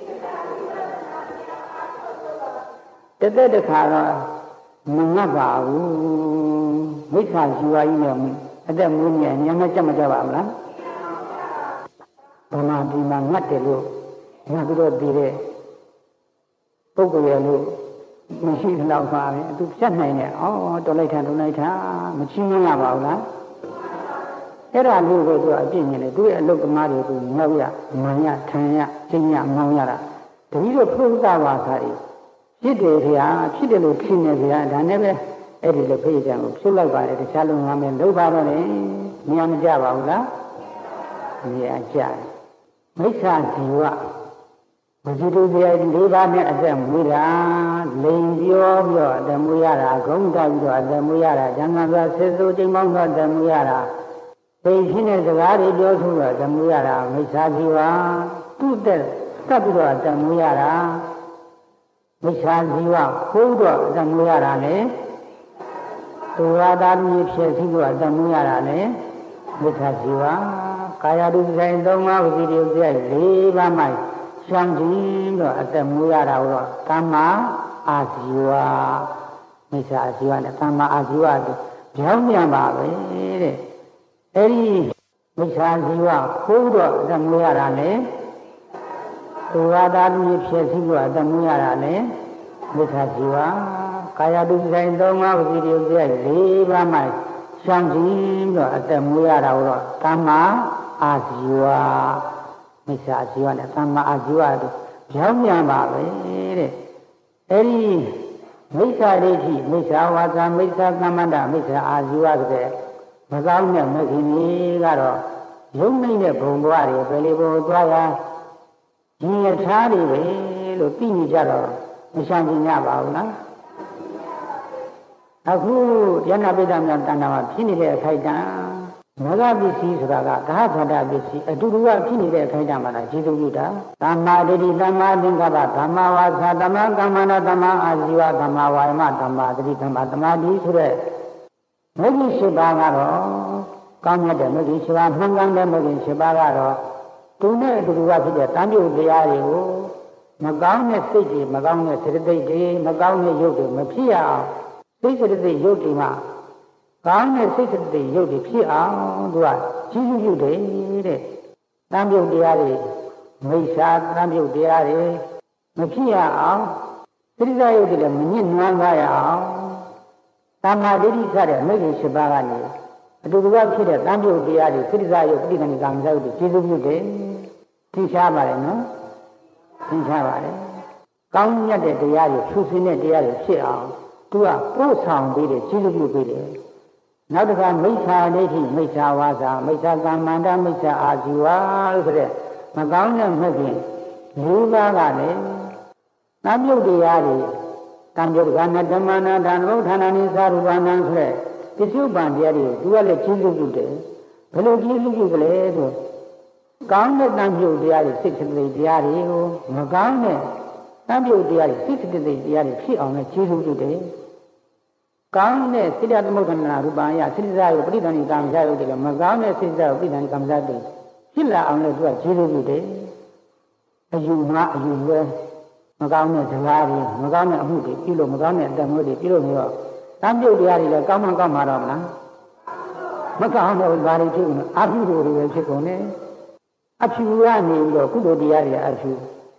တသက်တစ်ခါတော့မငတ်ပါဘူးမိစ္ဆာဇီဝကြီးနဲ့အသက်မွေးနေညမကြက်မကြပါဘူးလားဘာမှဒီမှာငတ်တယ်လို့ငါတို့တည်တဲ့ပုဂ္ဂိုလ်ရဲ့လို့မရှိတော့ပါပဲသူဖြတ်နိုင်တယ်ဩတော်လိုက်တာမချင်းမရပါဘူးလားအဲ့ဒါလို့ပဲသူအပြည့်မြင်တယ်သူရဲ့အလုတ်သမားတွေကငေါ့ရမှန်ရထန်ရကျင်းရမောင်းရတာတတိယဖုဒ္ဓဘာသာတွေဖြစ်တယ်ဗျာဖြစ်တယ်လို့ထင်နေဗျာဒါနဲ့ပဲအဲ့ဒီလိုဖိကြံကိုဖြုတ်လိုက်ပါတယ်တခြားလုံးငါမယ်လုပ်ပါတော့လေမြင်မကြပါဘူးလားမြင်ကြတယ်မိစ္ဆာဇီဝဝစီတုဇေ၄ပါးနဲ့အသက်မွေးတာလိန်ပြောပြီးအသက်မွေးရတာဂုံတက်ပြီးတော့အသက်မွေးရတာဉာဏ်ကံဆစ်စိုးချိန်ပေါင်းတော့အသက်မွေးရတာသိရှိတဲ့စကားတွေပြောဆိုတော့အသက်မွေးရတာမိစ္ဆာဇီဝသူ့သက်တက်ပြီးတော့အသက်မွေးရတာမိစ္ဆာဇီဝခိုးတော့အသက်မွေးရတာလေသူဝါသာမြည်ဖြစ်ပြီးတော့အသက်မွေးရတာလေမိစ္ဆာဇီဝကာယတုဇိုင်၃ပါးဝစီတုဇေ၄ပါးမှရှောင်ကြည့်တော့အသက်မွေးရတာတော့ကမ္မာအာဇီဝမိစ္ဆာအာဇီဝနဲ့ကမ္မာအာဇီဝတို့ကြောင်းပြန်ပါပဲတဲ့အဲ့ဒီမိစ္ဆာအာဇီဝခိုးတော့အသက်မွေးရတာလေသူဝါသာမြည်ဖြစ်ပြီးတော့အသက်မွေးရတာလေမိစ္ဆာဇီဝကာယတုဇိုင်၃ပါးဝစီတုဇေ၄ပါးမှရှောင်ကြည့်တော့အသက်မွေးရတာတော့ကမ္မာအာဇီဝမိစ္ဆာအာဇီဝနဲ့သမ္မာအာဇီဝတို့ကြောင်းပြန်ပါပဲတဲ့အဲ့ဒီမိစ္ဆာဒိဋ္ဌိမိစ္ဆာဝါစာမိစ္ဆာကမ္မန္တမိစ္ဆာအာဇီဝဆိုတဲ့မကောင်းတဲ့မဂ္ဂင်ကြီးကတော့ယုံနေတဲ့ဘုံဘဝတွေပဲလေဘုံသွားရဒီရထားတွေပဲလို့သိနေကြတော့မရှောင်ကြရပါဘူးလားအခုဉာဏပိဋကများတဏ္ဍာမှာဖြစ်နေတဲ့အခိုက်အတန့်မဂ္ဂပစ္စည်းဆိုတာကသာသတပစ္စည်းအတူတူကဖြစ်နေတဲ့အခိုက်အတန့်မှာလားကျေစုပြုတာသမ္မာဒိဋ္ဌိသမ္မာသင်္ကပ္ပသမ္မာဝါစာသမ္မာကမ္မန္တသမ္မာအာဇီဝသမ္မာဝါယမသမ္မာသတိသမ္မာသမာဓိဆိုတဲ့မဂ္ဂင်၈ပါးကတော့ကောင်းမြတ်တဲ့မဂ္ဂင်၈ပါးမှန်ကန်တဲ့မဂ္ဂင်၈ပါးကတော့သူနဲ့အတူတူကဖြစ်တဲ့တန်ပြုတ်တရားတွေကိုမကောင်းတဲ့စိတ်တွေမကောင်းတဲ့စေတသိက်တွေမကောင်းတဲ့ရုပ်တွေမဖြစ်ရအောင်စိတ်စေတသိက်ရုပ်တွေမှာကောင်းတဲ့စိတ်စေတသိက်ရုပ်တွေဖြစ်အောင်သူကကြီးစုပြုတယ်တဲ့တန်ပြုတ်တရားတွေမိစ္ဆာတန်ပြုတ်တရားတွေမဖြစ်ရအောင်သတိစာရုပ်တွေလည်းမညစ်နွမ်းကားရအောင်သမ္မာဒိဋ္ဌိစတဲ့မိစ္ဆာ၈ပါးကနေအတူတူကဖြစ်တဲ့တန်ပြုတ်တရားတွေသတိစာရုပ်ပဋိသန္ဓေကံစာရုပ်တွေကြီးစုပြုတယ်သိချပါတယ်နော်သိချပါတယ်ကောင်းမြတ်တဲ့တရားတွေဖြူစင်တဲ့တရားတွေဖြစ်အောင်သူကပို့ဆောင်ပေးတယ်ကြီးစုပြုပေးတယ်နောက်တစ်ခါမိစ္ဆာဒိဋ္ဌိမိစ္ဆာဝါစာမိစ္ဆာကမ္မန္တမိစ္ဆာအာဇီဝလို့ဆိုတဲ့မကောင်းတဲ့မဲ့ခင်၄ပါးကလည်းတန်ပြုတ်တရားတွေတန်ပြုတ်ကနဓမ္မနာဓမ္မုဋ္ဌာနာနိသရူပနာဆိုတဲ့ပစ္စုပန်တရားတွေသူကလည်းကြီးစုပြုတယ်ဘယ်လိုကြီးစုပြုကြလဲဆိုကောင်းတဲ့တန်ပြုတ်တရားတွေစိတ်စိတ်တရားတွေကိုမကောင်းတဲ့တန်ပြုတ်တရားတွေစိတ်စိတ်တရားတွေဖြစ်အောင်လည်းကြီးစုပြုတယ်ကောင်းတဲ့စိတ္တသမုဋ္ဌာနာရူပံယစိတ္တဇာယပဋိသန္ဓေကံဇာယတွေလည်းမကောင်းတဲ့စိတ္တဇာယပဋိသန္ဓေကံဇာတွေဖြစ်လာအောင်လည်းသူကကျေးဇူးပြုတယ်အယူမှားအယူလွဲမကောင်းတဲ့ဇာတ်တွေမကောင်းတဲ့အမှုတွေပြုလို့မကောင်းတဲ့အတ္တမျိုးတွေပြုလို့နေတော့တန်ပြုတ်တရားတွေလည်းကောင်းမှကောင်းမှာတော့မလားမကောင်းတဲ့ဘာတွေဖြစ်ကုန်အဖြူတွေပဲဖြစ်ကုန်တယ်အဖြူကနေပြီးတော့ကုသိုလ်တရားတွေအဖြူက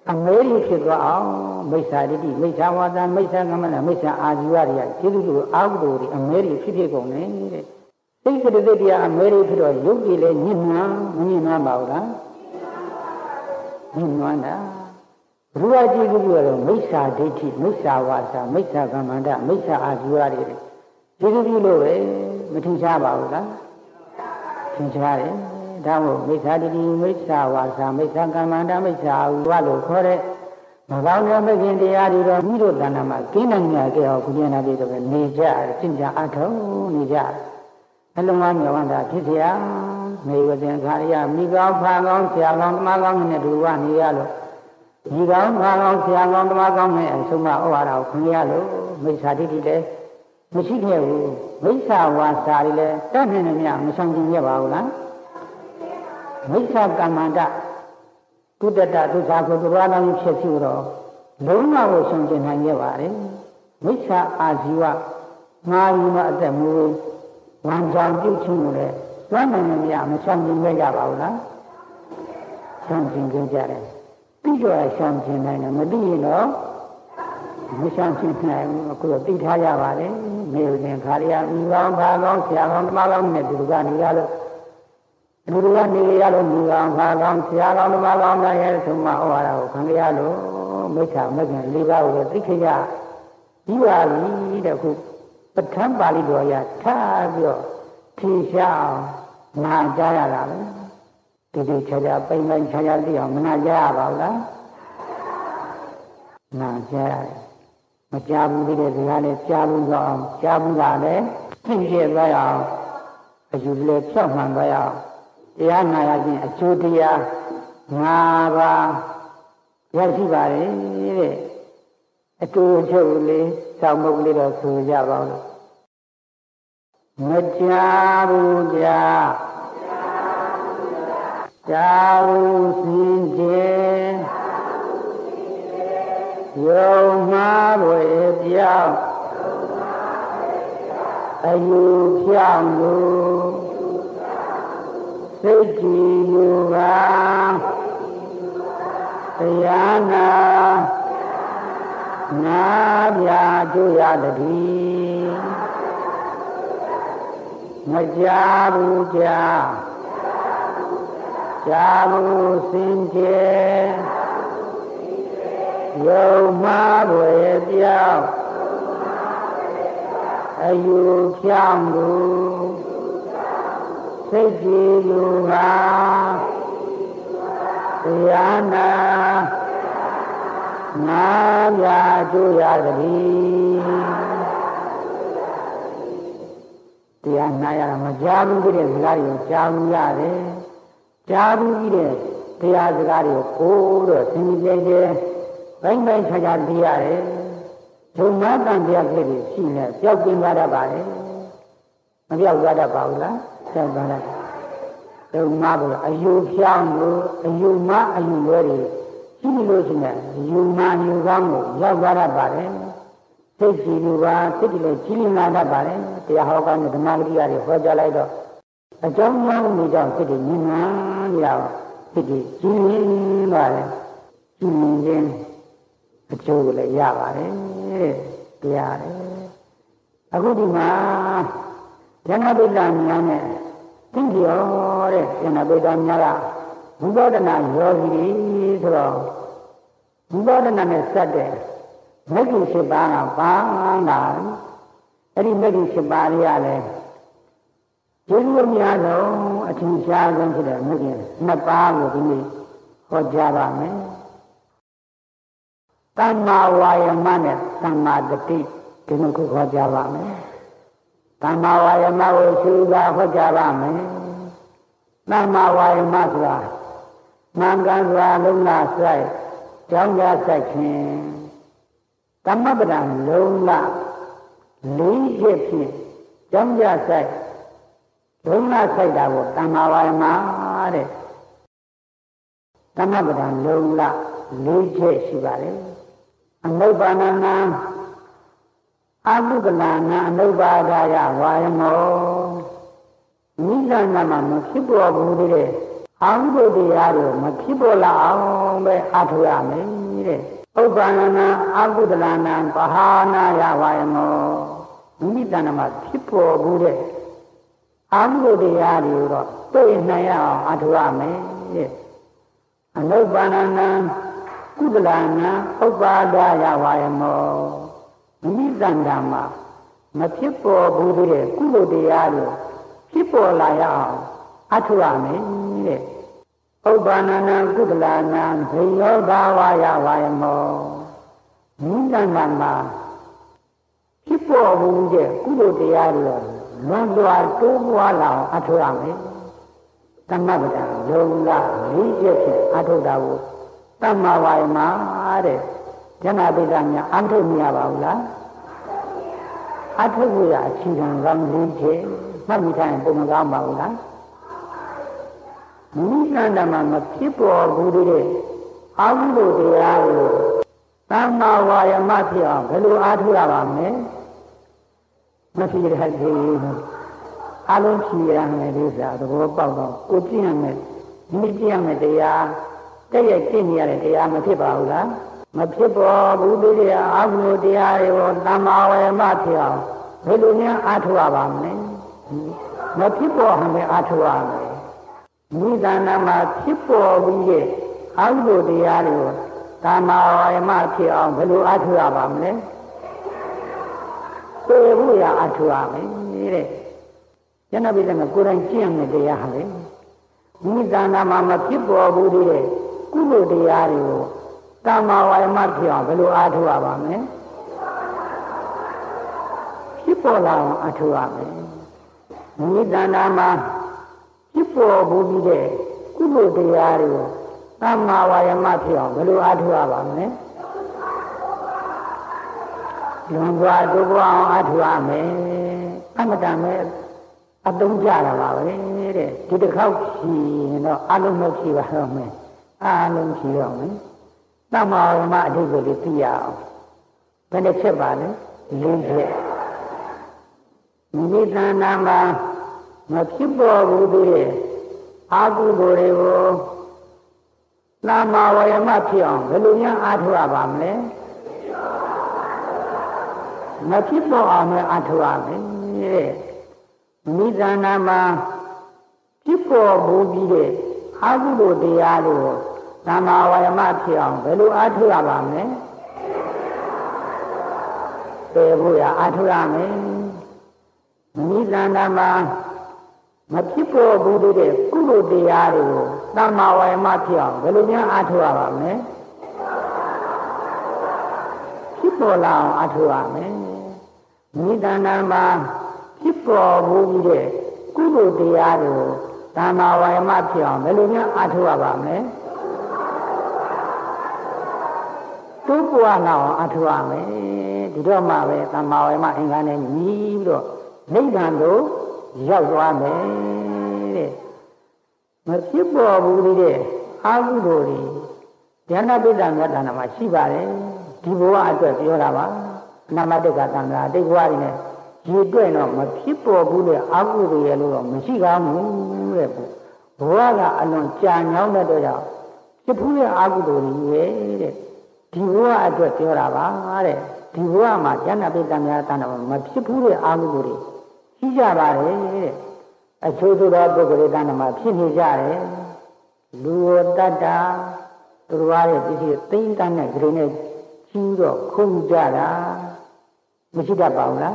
အမေရိဖြစ်သွားအောင်မိစ္ဆာဒိဋ္ဌိမိစ္ဆာဝါဒမိစ္ဆာကမ္မနာမိစ္ဆာအာဇီဝတွေကကျေးဇူးတို့အာဟုတို့တွေအမေရိဖြစ်ကုန်တယ်တဲ့စိတ်ကတိတရားအမေရိဖြစ်တော့ယုတ်ကြည်လဲညှဉ်းနှံမညှဉ်းနှံပါဘူးလားညှဉ်းနှံတာဘုရားကျေးဇူးကတော့မိစ္ဆာဒိဋ္ဌိမိစ္ဆာဝါစာမိစ္ဆာကမ္မန္တမိစ္ဆာအာဇီဝတွေကျေးဇူးပြုလို့ပဲမထင်ရှားပါဘူးလားထင်ရှားတယ်ဒါမို့မိစ္ဆာဒိဋ္ဌိမိစ္ဆာဝါစာမိစ္ဆာကမ္မန္တမိစ္ဆာအာဇီဝလို့ခေါ်တဲ့မကောင်းတဲ့မဂ္ဂင်တရားတွေတော့မိတို့တဏ္ဍာမှာကင်းနိုင်ကြကြအောင်ကုသနာပြီးတော့နေကြသင်္ကြန်အထုံးနေကြအလုံးစုံမြောင်းတာဖြစ်เสียမေဝဇင်ခါရမိကောင်းဖာကောင်းဆရာကောင်းဓမ္မကောင်းနဲ့တူကနေရလို့ဒီကောင်းဖာကောင်းဆရာကောင်းဓမ္မကောင်းနဲ့အဆုံးမဩဝါဒကိုခွင့်ရလို့မိစ္ဆာဒိဋ္ဌိလည်းမရှိခဲ့ဘူးမိစ္ဆာဝါစာတွေလည်းတတ်နိုင်နေမြမဆောင်ကျင်ရပါဘူးလားမိစ္ဆာကမ္မန္တကုတ္တတသုသာကိုသူတော်ကောင်းဖြစ်စီတော့လုံးဝကိုဆောင်ကျင်နိုင်ရပါတယ်မိစ္ဆာအာဇီဝငါးယူမအသက်မူဝမ်းကြောင်ပြုခြင်းကိုလည်းသွမ်းနိုင်နေမြမဆောင်ကျင်ရပါဘူးလားဆောင်ကျင်ကြကြတယ်ပြီးတော့ဆောင်ကျင်နိုင်တယ်မသိရင်တော့မဆောင်ကျင်နိုင်ဘူးအခုတော့သိထားရပါတယ်မေဥစဉ်ခါရမိကောင်းဘာကောင်းဆရာကောင်းဓမ္မကောင်းနဲ့ဒီလိုကနေရလို့လူတွေကနေရလို့မိကောင်းဘာကောင်းဆရာကောင်းဓမ္မကောင်းနဲ့သုံးမဩဝါဒကိုခံရလို့မိစ္ဆာမဂ္ဂင်၄ပါးကိုသိခရပြီးပါပြီတဲ့ခုပဋ္ဌာန်းပါဠိတော်ရထားပြီးတော့ထင်ရှားအောင်နာကြားရတာပဲဒီခြားခြားပိမ့်ပိမ့်ခြားခြားသိအောင်မနာကြားရပါဘူးလားနာကြားရတယ်မကြားဘူးတဲ့စကားနဲ့ကြားဘူးတော့အောင်ကြားဘူးတာလည်းသိကျက်သွားအောင်အယူလည်းဖြောက်မှန်သွားအောင်တရားနာရခြင်းအကျိုးတရား၅ပါးရရှိပါတယ်တဲ့အတူချုပ်လေးစောင့်မုတ်လေးတော့ဆိုကြပါဦးမကြားဘူးကြားဘူးစင်ကြယ်ယုံမှားွယ်ပြောင်းအယူဖြောင်းလို့စိတ်ကြည်လူပါတရားနာပြကျိုးရတည်းမကြားဘူးကြားဘူးစင်ကြယ်ယုံမှားွယ်ပြောင်းအယူဖြောင်းလို့စိတ်ကြည်လူပါတရားနာပြကျိုးရတည်းတရားနာရတာမကြားဘူးတဲ့စကားတွေကိုကြားဘူးရတယ်ကြားဘူးကြီးတဲ့တရားစကားတွေကိုတော့သင်ကြတယ်ဘိုင်းဘိုင်းခြားခြားသိရတယ်ဒုမတန်တရားဖြစ်ပြီးရှိနေပျောက်ကင်းသွားတတ်ပါလေမပျောက်သွားတတ်ပါဘူးလားပျောက်သွားတတ်ဒုမဘုရားအယူဖြောင်းလို့အယူမအယူဝဲတွေရှိလို့ရှိနေယူမယူကောင်းကိုရောက်သွားတတ်ပါလေစိတ်ကြည်လူပါစိတ်ကြည်လို့ကြီးလာတတ်ပါလေတရားဟောကောင်းတဲ့ဓမ္မဂရိယာတွေဟောကြားလိုက်တော့အကြောင်းကြောင့်ဒီကြောင့်စိတ်တွေညင်နာနေရအောင်စိတ်တွေကြီးရင်းပါလေကြီးရင်းခြင်းအကျိုးကိုလည်းရပါတယ်တရားတယ်အခုဒီမှာဉာဏ်ပိဋကများနဲ့သိကျော်တဲ့ဉာဏ်ပိဋကများကဘုဒ္ဓနာယောဂီတွေဆိုတော့ဘုဒ္ဓနာနဲ့စက်တဲ့မဂ္ဂင်7ပါးကပါလာအဲ့ဒီမဂ္ဂင်7ပါးတွေကလည်းကျေးဇူးအများဆုံးအထင်ရှားဆုံးဖြစ်တဲ့မဂ္ဂင်2ပါးကိုဒီနေ့ဟောကြားပါမယ်သမ္မာဝါယမနဲ့သမ္မာတတိဒီနှစ်ခုဟောကြားပါမယ်သမ္မာဝါယမကိုရှင်းစွာဟောကြားပါမယ်သမ္မာဝါယမဆိုတာမှန်ကန်စွာလုံးလာဆိုင်ကြောင်းကြဆိုင်ခြင်းသမ္မပဒံလုံးလာလေးချက်ဖြင့်ကြောင်းကြဆိုင်လုံးလာဆိုင်တာကိုသမ္မာဝါယမတဲ့သမ္မပဒံလုံးလာလေးချက်ရှိပါလေအနုပါဏနာအပုဂ္ဂလနာအနုပါဒာယဝါယမောမိစ္ဆာနာမှာမဖြစ်ပေါ်ဘူးတဲ့အာဟုတို့တရားတွေမဖြစ်ပေါ်လာအောင်ပဲအထောက်ရမယ်တဲ့ဥပ္ပန္နနာအာဟုဒလနာပဟာနာယဝါယမောမိမိတဏ္ဍမှာဖြစ်ပေါ်ဘူးတဲ့အာဟုတို့တရားတွေတော့တွေ့နိုင်ရအောင်အထောက်ရမယ်တဲ့အနုပ္ပန္နနာကုသလနာဥပ္ပါဒယဝါယမောမိမိတဏ္ဍမှာမဖြစ်ပေါ်ဘူးတဲ့ကုသိုလ်တရားတွေဖြစ်ပေါ်လာရအောင်အထောက်ရမယ်တဲ့ဥပ္ပန္နနာကုသလနာဘိယောဘာဝယဝါယမောမိတဏ္ဍမှာဖြစ်ပေါ်ဘူးတဲ့ကုသိုလ်တရားတွေလွန်စွာတိုးပွားလာအောင်အထောက်ရမယ်သမဗ္ဗတံယုံလာလေးချက်ဖြင့်အထောက်တာကိုသမ္မာဝါယမတဲ့ဉာဏပိဋကများအထုတ်မရပါဘူးလားအထုတ်ရအခြေခံကောင်းလေးချက်မှတ်မိထားရင်ပုံမကောင်းပါဘူးလားမိမိတဏ္ဍမှာမဖြစ်ပေါ်ဘူးတဲ့အာဟုတို့တရားကိုသမ္မာဝါယမဖြစ်အောင်ဘယ်လိုအားထုတ်ရပါမလဲမဖြစ်ရသေးအလုံးဖြေရမယ်လို့ဆိုတာသဘောပေါက်တော့ကိုကြည့်ရမယ်မိကြည့်ရမယ်တရားတည့်ရဲ့ကြည့်နေရတဲ့တရားမဖြစ်ပါဘူးလားမဖြစ်ပေါ်ဘူးတဲ့အာဟုတို့တရားကိုသမ္မာဝါယမဖြစ်အောင်ဘယ်လိုများအားထုတ်ရပါမလဲမဖြစ်ပေါ်ဟန်ပဲအားထုတ်ရမယ်မိသနာမှာဖြစ်ပေါ်ပြီးရဲ့အာဟုတို့တရားတွေကိုသမ္မာဝါယမဖြစ်အောင်ဘယ်လိုအားထုတ်ရပါမလဲပြေဖို့ရအားထုတ်ရမယ်တဲ့ဉာဏပိဋကမှာကိုယ်တိုင်ကျင့်ရမယ်တရားဟာလေမိသနာမှာမဖြစ်ပေါ်ဘူးတဲ့ကုသိုလ်တရားတွေကိုသမ္မာဝါယမဖြစ်အောင်ဘယ်လိုအားထုတ်ရပါမလဲဖြစ်ပေါ်လာအောင်အားထုတ်ရမယ်မိသနာမှာဖြစ်ပေါ်ဘူးတဲ့ကုသိုလ်တရားတွေကိုသမ္မာဝါယမဖြစ်အောင်ဘယ်လိုအားထုတ်ရပါမလဲလွန်စွာတိုးပွားအောင်အားထုတ်ရမယ်အမတန်ပဲအသုံးကြတာပါပဲတဲ့ဒီတစ်ခေါက်ဖြီးတော့အလုံးမဖြီးပါတော့မယ်အလုံးဖြီးတော့မယ်သမ္မာဝါယမအဓိပ္ပာယ်လေးသိရအောင်ဘယ်နှချက်ပါလဲ၄ချက်မိသနာမှာမဖြစ်ပေါ်ဘူးတဲ့အာဟုတို့တွေကိုသမ္မာဝါယမဖြစ်အောင်ဘယ်လိုများအားထုတ်ရပါမလဲမဖြစ်ပေါ်အောင်လည်းအားထုတ်ရမယ်တဲ့မိသနာမှာဖြစ်ပေါ်ဘူးပြီးတဲ့အာဟုတို့တရားတွေကိုသမ္မာဝါယမဖြစ်အောင်ဘယ်လိုအားထုတ်ရပါမလဲပြေဖို့ရအားထုတ်ရမယ်မိသနာမှာမဖြစ်ပေါ်ဘူးတဲ့ကုသိုလ်တရားတွေကိုသမ္မာဝါယမဖြစ်အောင်ဘယ်လိုများအားထုတ်ရပါမလဲဖြစ်ပေါ်လာအောင်အားထုတ်ရမယ်မိတဏ္ဍာမှာဖြစ်ပေါ်ဘူးတဲ့ကုသိုလ်တရားတွေကိုသမ္မာဝါယမဖြစ်အောင်ဘယ်လိုများအားထုတ်ရပါမလဲတိုးပွားလာအောင်အားထုတ်ရမယ်ဒီတော့မှပဲသမ္မာဝါယမအင်္ဂါနဲ့ညီပြီးတော့နိဗ္ဗာန်ကိုရောက်သွားမယ်တဲ့မဖြစ်ပေါ်ဘူးတဲ့အာဟုတို့တွေဉာဏပိဋကမြတ်တဏ္ဍာမှာရှိပါတယ်ဒီဘဝအတွက်ပြောတာပါအနာမတ္တကတဏ္ဍာအတိတ်ဘဝတွေနဲ့ဒီအတွက်တော့မဖြစ်ပေါ်ဘူးတဲ့အာဟုတွေရဲ့လို့တော့မရှိကောင်းဘူးတဲ့ဘဝကအလွန်ကြာညောင်းတဲ့အတွက်ကြောင့်ဖြစ်ဖူးတဲ့အာဟုတို့တွေရဲ့တဲ့ဒီဘဝအတွက်ပြောတာပါတဲ့ဒီဘဝမှာဉာဏပိဋကမြတ်တဏ္ဍာမှာမဖြစ်ဖူးတဲ့အာဟုတွေရှိကြပါတယ်တဲ့အချို့သောပုဂ္ဂိုလ်တဏ္ဍာမှာဖြစ်နေကြတယ်လူဝတ္တတာသူတော်ရဲ့ပစ္စည်းသိမ့်တန်းတဲ့ဂရုနဲ့ကြီးတော့ခုံကြတာမရှိတတ်ပါဘူးလား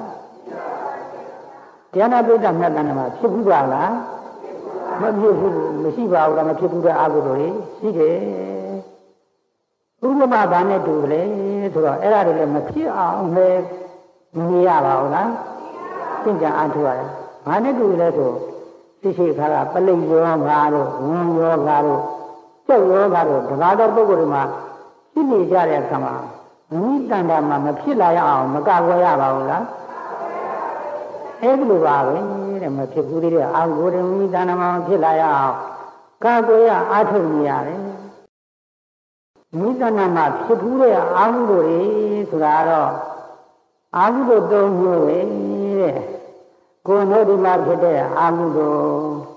ဉာဏပိဋကမြတ်တဏ္ဍာမှာဖြစ်ဘူးပါလားမဖြစ်ဘူးမရှိပါဘူးလားမဖြစ်ဘူးတဲ့အာဟုတွေရှိတယ်ဥပမာဘာနဲ့တူလဲဆိုတော့အဲ့ဒါတွေလည်းမဖြစ်အောင်လည်းမမြင်ရပါဘူးလားသင်္ကြန်အားထုတ်ရတယ်။ဘာနဲ့တူလဲဆိုသိရှိခါကပလိယောဂါတို့ဝန်ယောဂါတို့ကြောက်ယောဂါတို့တကားသောပုဂ္ဂိုလ်တွေမှာဖြစ်နေကြတဲ့အခါမှာမိတဏ္ဍာမှာမဖြစ်လာရအောင်မကကွယ်ရပါဘူးလား။အဲဒီလိုပါပဲတဲ့မဖြစ်ဘူးတဲ့အာဟုတွေမိတဏ္ဍာမှာမဖြစ်လာရအောင်ကကွယ်ရအားထုတ်နေရတယ်။မိတဏ္ဍာမှာဖြစ်ဘူးတဲ့အာဟုတွေဆိုတာတော့အာဟုတို့သုံးမျိုးပဲတဲ့ကိုယ်တို့ဒီမှာဖြစ်တဲ့အာဟုတို့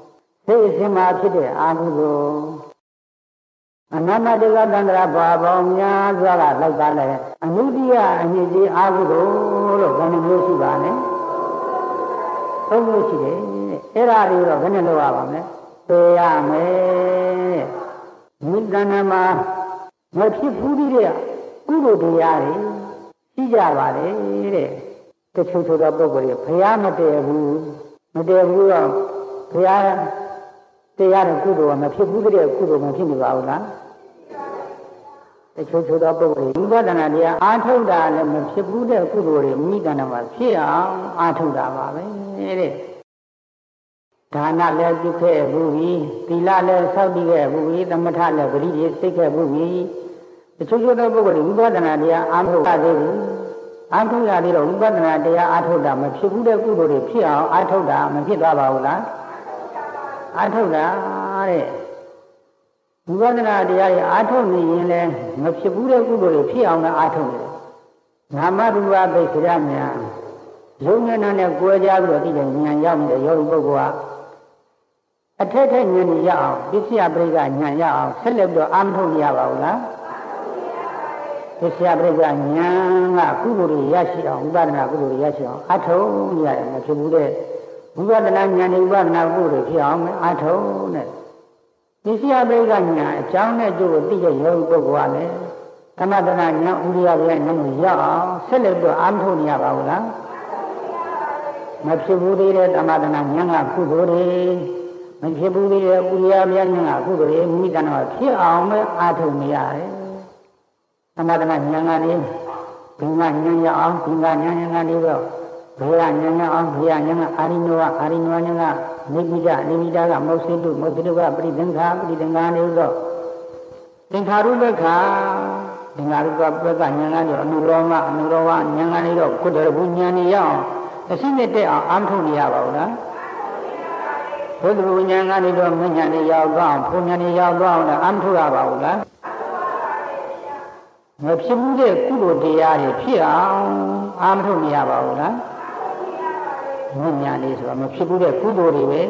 စိတ်အစဉ်မှာဖြစ်တဲ့အာဟုသောအနန္တတက္ကသန္တရာဘာပေါင်းများစွာကလောက်သားလဲအနုတ္တိယအညစ်အကြေးအာဟုသောလို့ဘယ်နှမျိုးရှိပါလဲသုံးမျိုးရှိတယ်အဲ့ဒါတွေတော့ဘယ်နဲ့လုပ်ရပါမလဲသိရမယ်မိတ္တနာမှာမဖြစ်ဘူးတဲ့ကုသိုလ်တရားတွေရှိကြပါလေတဲ့တချို့သောပုဂ္ဂိုလ်တွေဘုရားမတည်ဘူးတော့ဘုရားတရားတဲ့ကုသိုလ်ကမဖြစ်ဘူးတဲ့ကုသိုလ်မဖြစ်နေပါဘူးလားတချို့သောပုဂ္ဂိုလ်တွေဝိပဿနာတရားအားထုတ်တာလည်းမဖြစ်ဘူးတဲ့ကုသိုလ်တွေမိတ္တနာမှာဖြစ်အောင်အားထုတ်တာပါပဲတဲ့ဒါနလည်းပြုခဲ့ဘူးပြီသီလလည်းဆောက်တည်ခဲ့ဘူးပြီသမထလည်းဂရိတွေစိတ်ခဲ့ဘူးပြီတချို့သောပုဂ္ဂိုလ်တွေဝိပဿနာတရားအားထုတ်ရသေးဘူးအားထုတ်ရသေးတော့ဝိပဿနာတရားအားထုတ်တာမဖြစ်ဘူးတဲ့ကုသိုလ်တွေဖြစ်အောင်အားထုတ်တာမဖြစ်သွားပါဘူးလားအားထုတ်တာတဲ့ဝိပဿနာတရားတွေအားထုတ်နေရင်လည်းမဖြစ်ဘူးတဲ့ကုသိုလ်တွေဖြစ်အောင်လည်းအားထုတ်နေတယ်နာမရူပပိစ္ဆရာများယုံဉာဏ်နဲ့ကြွယ်ကြပြီးတော့ဒီဉာဏ်ရောက်နေတဲ့ယောဂီပုဂ္ဂိုလ်ကအထက်ထက်ဉာဏ်ရအောင်ပစ္စယပရိက္ခဉာဏ်ရအောင်ဆက်လက်ပြီးတော့အာမထုတ်ရပါဘူးလားပစ္စယပရိက္ခဉာဏ်ကကုသိုလ်တွေရရှိအောင်ဝိပဿနာကုသိုလ်တွေရရှိအောင်အားထုတ်ရတယ်မဖြစ်ဘူးတဲ့ဝိပဿနာဉာဏ်နဲ့ဝိပဿနာကုသိုလ်တွေဖြစ်အောင်အားထုတ်တဲ့ပစ္စယပရိက္ခဉာဏ်အကြောင်းနဲ့ကျိုးကိုသိတဲ့ယောဂီပုဂ္ဂိုလ်ကလည်းသမထနာဉာဏ်ဥရိယပြဉာဏ်ကိုရအောင်ဆက်လက်ပြီးတော့အာမထုတ်ရပါဘူးလားမဖြစ်ဘူးသေးတဲ့သမထနာဉာဏ်ကကုသိုလ်တွေမဖြစ်ဘူးသေးတဲ့ဥရိယပြဉာဏ်ကကုသိုလ်တွေမိတ္တနာဖြစ်အောင်ပဲအားထုတ်နေရတယ်သမထနာဉာဏ်ကနေဘုရားဉာဏ်ရအောင်ဘုရားဉာဏ်ကနေတော့ဘုရားဉာဏ်ရအောင်ဘုရားဉာဏ်ကအာရိနောဉာဏ်ကနိမိတကမောစိတုကပရိသင်္ခာနေတော့သင်္ခါရုပ္ပခာသင်္ခါရုပ္ပပက္ခဉာဏ်ကနေတော့အနုရောဝဉာဏ်ကနေတော့ကုတ္တရဘုဉာဏ်နေရအောင်အစိမ့်တက်အောင်အာမထုတ်နေရပါဘူးလားဘုဒ္ဓဘုဉာဏ်ကနေတော့မဉာဏ်နေရောက်တော့ဘုဉာဏ်နေရောက်တော့အာမထုတ်ရပါဘူးလားမဖြစ်ဘူးတဲ့ကုသိုလ်တရားတွေဖြစ်အောင်အာမထုတ်နေရပါဘူးလားမဉာဏ်လေးဆိုတာမဖြစ်ဘူးတဲ့ကုသိုလ်တွေပဲ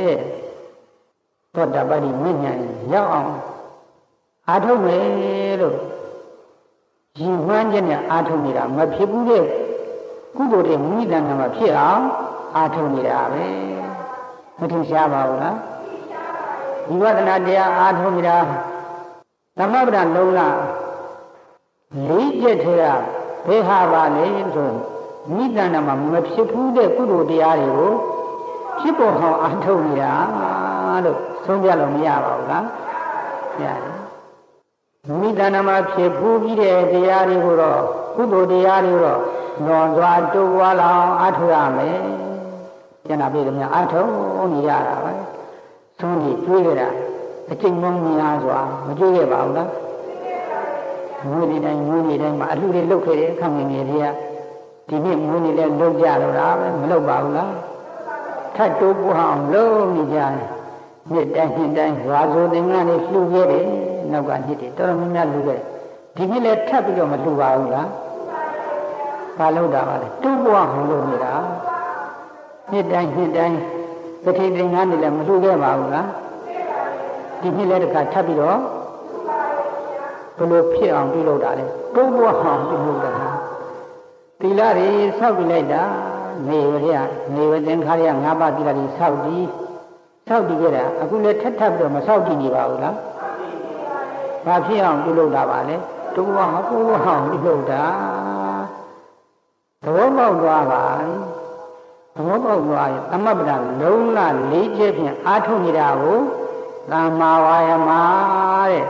သောတာပတိမဉာဏ်ရောက်အောင်အာထုတ်မယ်လို့ရည်မှန်းချက်နဲ့အာထုတ်နေတာမဖြစ်ဘူးတဲ့ကုသိုလ်တွေမိတ္တနာမှာဖြစ်အောင်အာထုတ်နေတာပဲမထင်ရှားပါဘူးလားဝိပဿနာတရားအာထုတ်နေတာသမဗ္ဗဒလုံးလားလေးချက်ထဲကဘယ်ဟာပါလဲဆိုမိတ္တနာမှာမဖြစ်ဘူးတဲ့ကုသိုလ်တရားတွေကိုဖြစ်ပေါ်အောင်အာထုတ်နေတာလို့ဆုံးဖြတ်လို့မရပါဘူးလားရတယ်မိတ္တနာမှာဖြစ်ဘူးပြီးတဲ့တရားတွေကိုတော့ကုသိုလ်တရားတွေတော့လွန်စွာတိုးပွားလောင်အားထုတ်ရမယ်ကျန်တာပြည်သူများအားထုတ်နေရတာပဲသုံးပြီးတွေးကြတာအကျင့်မောင်းများစွာမတွေးခဲ့ပါဘူးလားမွေးနေတိုင်းမှာအလှတွေလုတ်ခဲ့တဲ့အခါငယ်ငယ်တွေကဒီနေ့မွေးနေလဲလုတ်ကြတော့တာပဲမလုတ်ပါဘူးလားထပ်တိုးပွားအောင်လုပ်နေကြတယ်နှစ်တိုင်းရွာဆိုသင်္ကန်းတွေလှူခဲ့တယ်နောက်ကနှစ်တွေတော်တော်များများလှူခဲ့တယ်ဒီနေ့လဲထပ်ပြီးတော့မလှူပါဘူးလားဘာလို့တာပါလဲတိုးပွားအောင်လုပ်နေတာနှစ်တိုင်းတတိသင်္ကန်းတွေလည်းမလှူခဲ့ပါဘူးလားဒီနေ့လဲတခါထပ်ပြီးတော့ဘယ်လိုဖြစ်အောင်ပြုလုပ်တာလဲတိုးပွားအောင်ပြုလုပ်တာသီလတွေဆောက်ပြီးလိုက်တာနေဝသင်္ခါရ၅ပါးသီလတွေဆောက်တည်ခဲ့တာအခုလည်းထပ်ပြီးတော့မဆောက်တည်နေပါဘူးလားဘာဖြစ်အောင်ပြုလုပ်တာပါလဲတိုးပွားအောင်ပြုလုပ်တာသဘောပေါက်သွားပါသမပ္ပဒလုံးလ၄ချက်ဖြင့်အာထုနေတာကိုသမ္မာဝါယမတဲ့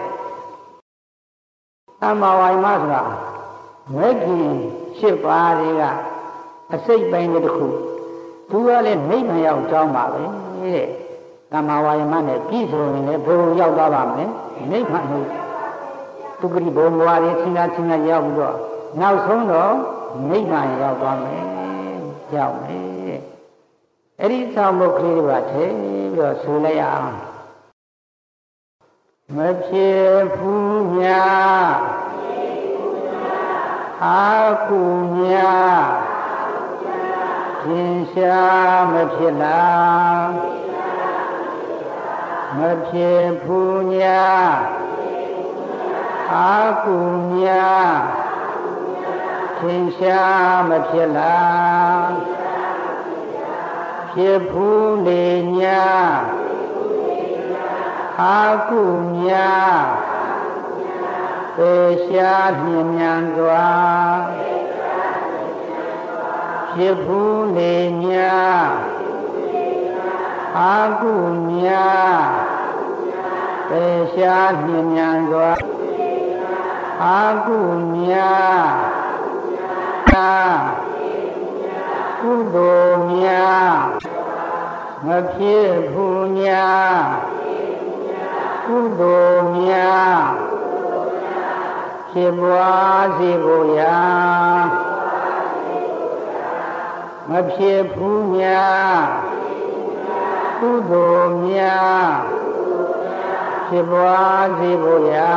သမ္မာဝါယမဆိုတာမဂ္ဂင်၈ပါးတွေကအစိတ်ပိုင်းတစ်ခုသူကလည်းနိဗ္ဗာန်ရောက်ကြောင်းပါပဲတဲ့သမ္မာဝါယမနဲ့ပြည့်စုံရင်လည်းဘုံရောက်သွားပါမယ်နိဗ္ဗာန်ဟုတ်သူကတိဘုံဘဝတွေချင်းချင်းရောက်ပြီးတော့နောက်ဆုံးတော့နိဗ္ဗာန်ရောက်သွားမယ်ရောက်မယ်အဲ့ဒီဆောင်မှုကလေးတွေပါထဲပြီးတော့ဆိုလိုက်ရအောင်မဖြစ်ဘူးများအာကုများသင်္ရှာမဖြစ်လားမဖြစ်ဘူးညာအာကုညာထင်ရှားမဖြစ်လားဖြစ်ဘူးလေညာအာကုညာပေရှားမြင်မြန်စွာဖြစ်ဘူးလေညာအာကုညာပေရှားမြင်မြန်စွာအာကုညာကုသိုလ်ညာမဖြစ်ဘူးညာကုသိုလ်ညာဖြစ်ပွားစေဖို့ရာမဖြစ်ဘူးညာကုသိုလ်ညာဖြစ်ပွားစေဖို့ရာ